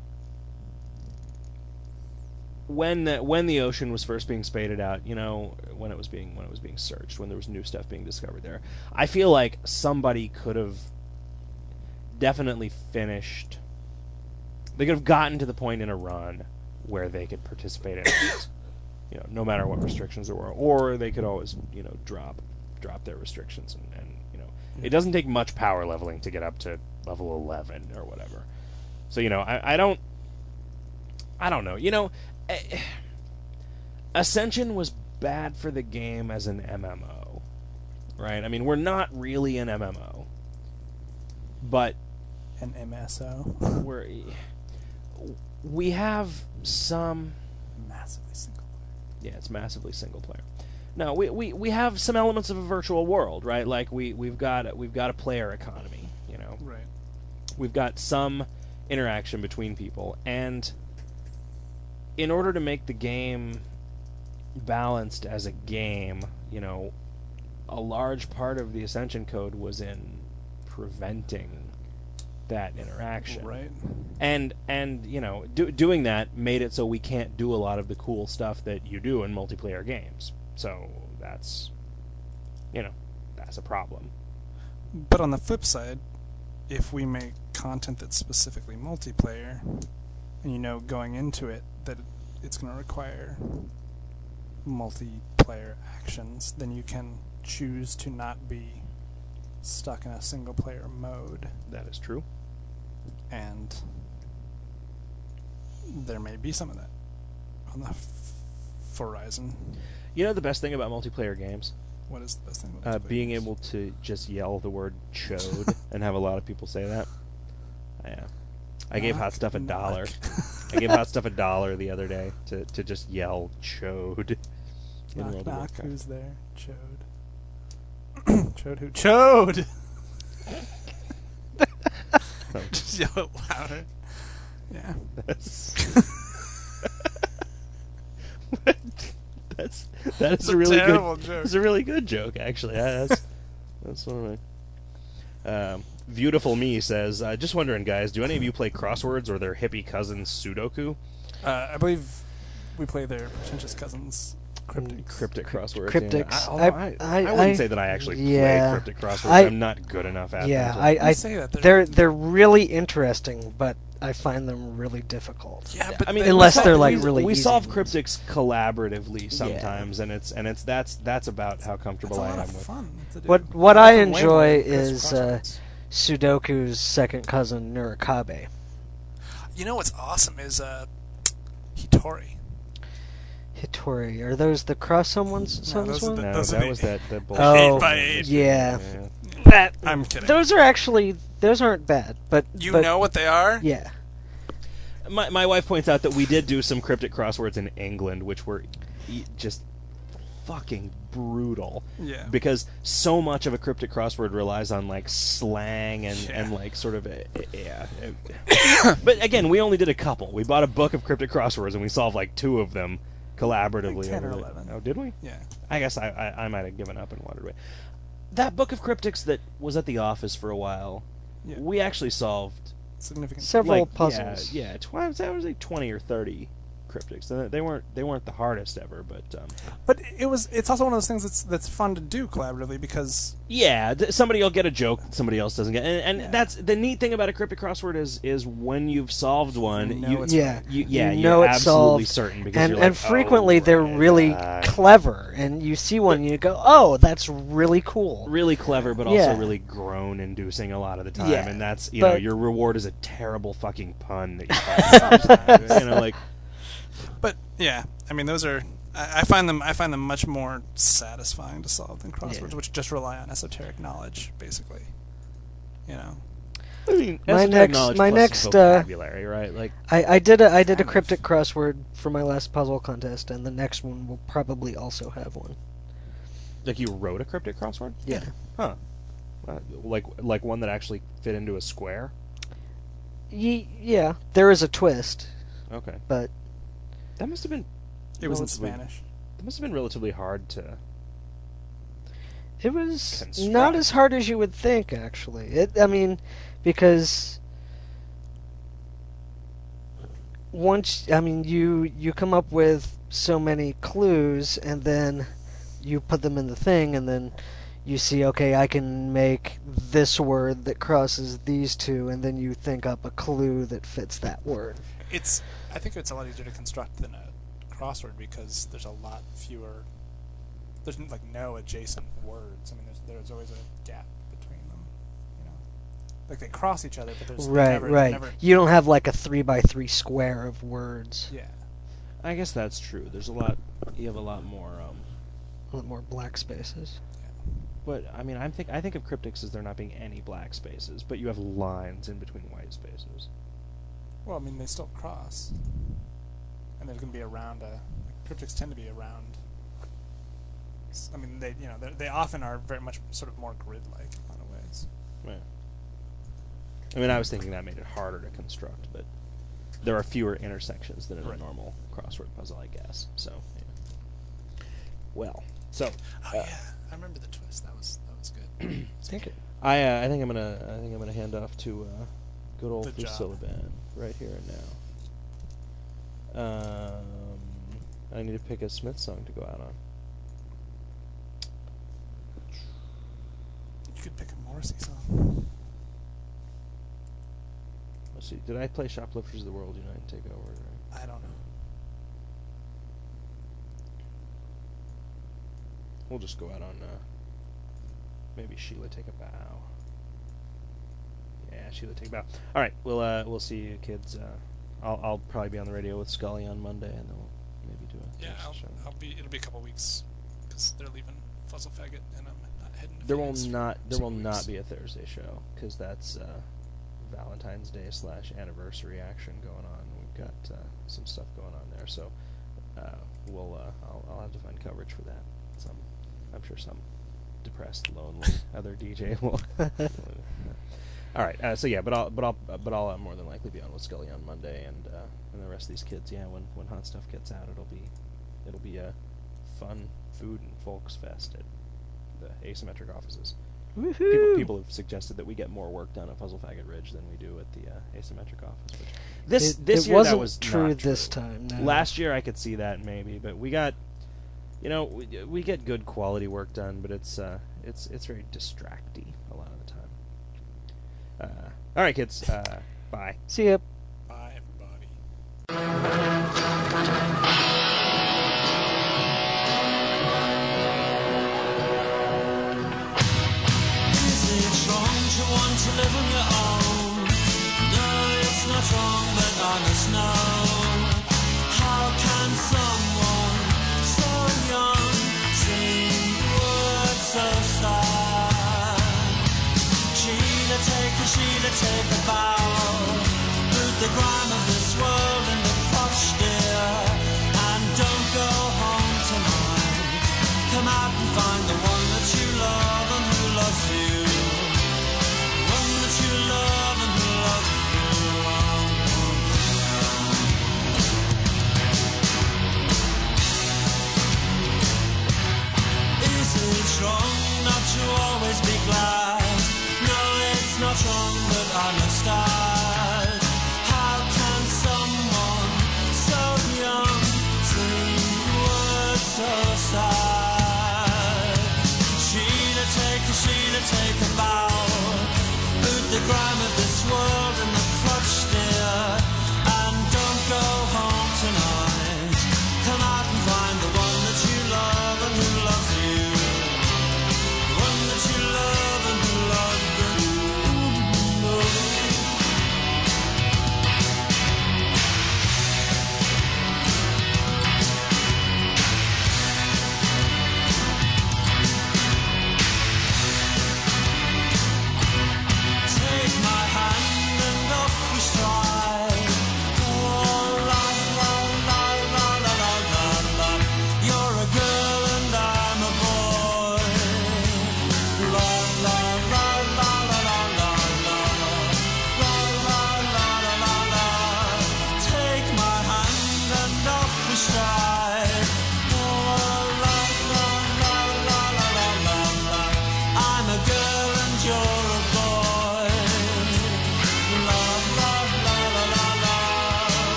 When the when the ocean was first being spaded out, you know, when it was being when it was being searched, when there was new stuff being discovered there, I feel like somebody could have definitely finished. They could have gotten to the point in a run where they could participate in it, you know, no matter what restrictions there were, or they could always, you know, drop drop their restrictions, and, and you know, it doesn't take much power leveling to get up to level eleven or whatever. So you know, I, I don't, I don't know, you know. Ascension was bad for the game as an M M O, right? I mean, we're not really an M M O, but An M S O. We're, we have some. Massively single player. Yeah, it's massively single player. No, we, we, we have some elements of a virtual world, right? Like we we've got we've got a player economy, you know. Right. We've got some interaction between people, and in order to make the game balanced as a game, you know, a large part of the Ascension Code was in preventing that interaction. Right. And and you know, do, doing that made it so we can't do a lot of the cool stuff that you do in multiplayer games. So that's, you know, that's a problem. But on the flip side, if we make content that's specifically multiplayer, and you know going into it that it's going to require multiplayer actions, then you can choose to not be stuck in a single player mode. That is true. And there may be some of that on the f- horizon. You know the best thing about multiplayer games? What is the best thing about Uh, multiplayer being games? able to just yell the word chode and have a lot of people say that. Yeah. I gave Hot Knock, Stuff a knock. dollar. I gave Hot Stuff a dollar the other day to, to just yell chode. in World Knock, of knock, Warcraft. who's there? Chode. Chode who? Chode! Just yell it louder. Yeah. That's that's that is It's a a really terrible good. joke. It's a really good joke, actually. Yeah, that's that's one of my. Um, Beautiful Me says, uh, just wondering, guys, do any of you play crosswords or their hippie cousins Sudoku? Uh, I believe we play their pretentious cousins. Cryptic. Cryptic crosswords. Cryptics. Yeah. I, although I- I, I- I, wouldn't I- say that I actually yeah. play cryptic crosswords. I- I'm not good enough at Yeah, them. I, You I say that, they're- they're they're really interesting, but I find them really difficult. Yeah, but I mean, they- Unless we sol- they're, like, we, really we easy. solve cryptics collaboratively sometimes, and it's and it's that's that's about how That's comfortable a I lot am of with. fun to do. What what I Often way more enjoy than Chris is uh, crosswords. Sudoku's second cousin Nurikabe. You know what's awesome is uh, Hitori. Hitori. Are those the cross-sum ones? No, sums those are one? the- No, Those are that the- was that that bullshit. Oh, Eight by eight. yeah. Yeah. That, I'm kidding. Those are actually those aren't bad, but You but, know what they are? Yeah. My my wife points out that we did do some cryptic crosswords in England, which were e- just fucking brutal. Yeah. Because so much of a cryptic crossword relies on like slang and, Yeah. and like sort of a, yeah. But again, we only did a couple. We bought a book of cryptic crosswords and we solved like two of them collaboratively. Like ten or over the- eleven. Oh, did we? Yeah. I guess I, I, I might have given up and wandered away. That book of cryptics that was at the office for a while, Yeah. we actually solved Significant. Several like, puzzles. Yeah, yeah tw- that was like twenty or thirty cryptics. They- They weren't they weren't the hardest ever, but um, But it was. It's also one of those things that's that's fun to do collaboratively because yeah, th- somebody will get a joke that somebody else doesn't get, and, and Yeah. that's the neat thing about a cryptic crossword is is when you've solved one, You know you, it's Yeah. you yeah you you're know it's absolutely solved, certain because and you're like, and frequently oh, they're right, really uh, clever, and you see one and you go, "Oh, that's really cool." really clever, but Yeah. also really groan-inducing a lot of the time, Yeah, and that's you know but- your reward is a terrible fucking pun that you find sometimes, you know, like But yeah, I mean, those are. I, I find them. I find them much more satisfying to solve than crosswords, Yeah. which just rely on esoteric knowledge, basically. You know. I mean, My esoteric next- knowledge my plus next, uh, vocabulary, right? Like I, I did a I did a Kind of. cryptic crossword for my last puzzle contest, and the next one will probably also have one. like you wrote a cryptic crossword, Yeah. huh? Uh, like like one that actually fit into a square. Ye- yeah, there is a twist, Okay, but that must have been It was in Relatively- Spanish. that must have been relatively hard to. it was Construct. not as hard as you would think. Actually, it. I mean, because once I mean you you come up with so many clues, and then you put them in the thing, and then you see, okay, I can make this word that crosses these two, and then you think up a clue that fits that word. It's. I think it's a lot easier to construct than a crossword because there's a lot fewer. There's like no adjacent words. I mean, there's there's always a gap between them. You know, like they cross each other, but there's Right, never, right. never. You don't have like a three by three square of words. Yeah. I guess that's true. There's a lot. You have a lot more. Um, A lot more black spaces. But I mean, I'm think I think of cryptics as there not being any black spaces, but you have lines in between white spaces. Well, I mean, they still cross, and there's going to be around a. Like, cryptics tend to be around. s- I mean, they you know they they often are very much sort of more grid-like in a lot of ways. Yeah. I mean, I was thinking that made it harder to construct, but there are fewer intersections than in Right. a normal crossword puzzle, I guess. So, yeah. Well, so Oh uh, yeah, I remember the twist. That was that was good. Thank you. I uh, I think I'm gonna I think I'm gonna hand off to uh, good old The job. Fusilaban right here and now. Um, I need to pick a Smith song to go out on. You could pick a Morrissey song. Let's see. Did I play Shoplifters of the World Unite and Take Over? Right? I don't know. We'll just go out on uh, maybe Sheila Take a Bow. Yeah, Sheila Take a Bow. All right, we'll uh, we'll see you kids. Uh, I'll I'll probably be on the radio with Scully on Monday, and then we'll maybe do a Yeah, Thursday I'll, show. I'll be. It'll be a couple weeks because they're leaving Fuzzle Faggot, and I'm not heading. To There will Phoenix for not there will some not weeks. be a Thursday show because that's uh, Valentine's Day slash anniversary action going on. We've got uh, some stuff going on there, so uh, we'll uh, I'll, I'll have to find coverage for that. Some I'm sure some depressed, lonely other D J will. All right, uh, so yeah, but I'll but I'll uh, but I'll uh, more than likely be on with Scully on Monday, and uh, and the rest of these kids. Yeah, when when hot stuff gets out, it'll be it'll be a fun food and folks fest at the asymmetric offices. Woohoo! People, people have suggested that we get more work done at Puzzle Faggot Ridge than we do at the uh, asymmetric office. Which this It- this it year wasn't that was true not this true. time, no. Last year I could see that maybe, but we got, you know, we, we get good quality work done, but it's uh, it's it's very distracty a lot of the time. Uh, all right, kids. Uh, bye. See ya. Bye, everybody. Is it wrong to want to live on your own? No, it's not wrong, but I must know. How can someone so young sing words so sad? Sheila, take a Sheila, take a bow. Root the grime of this world in the crotch, dear. And don't go home tonight. Come out and find the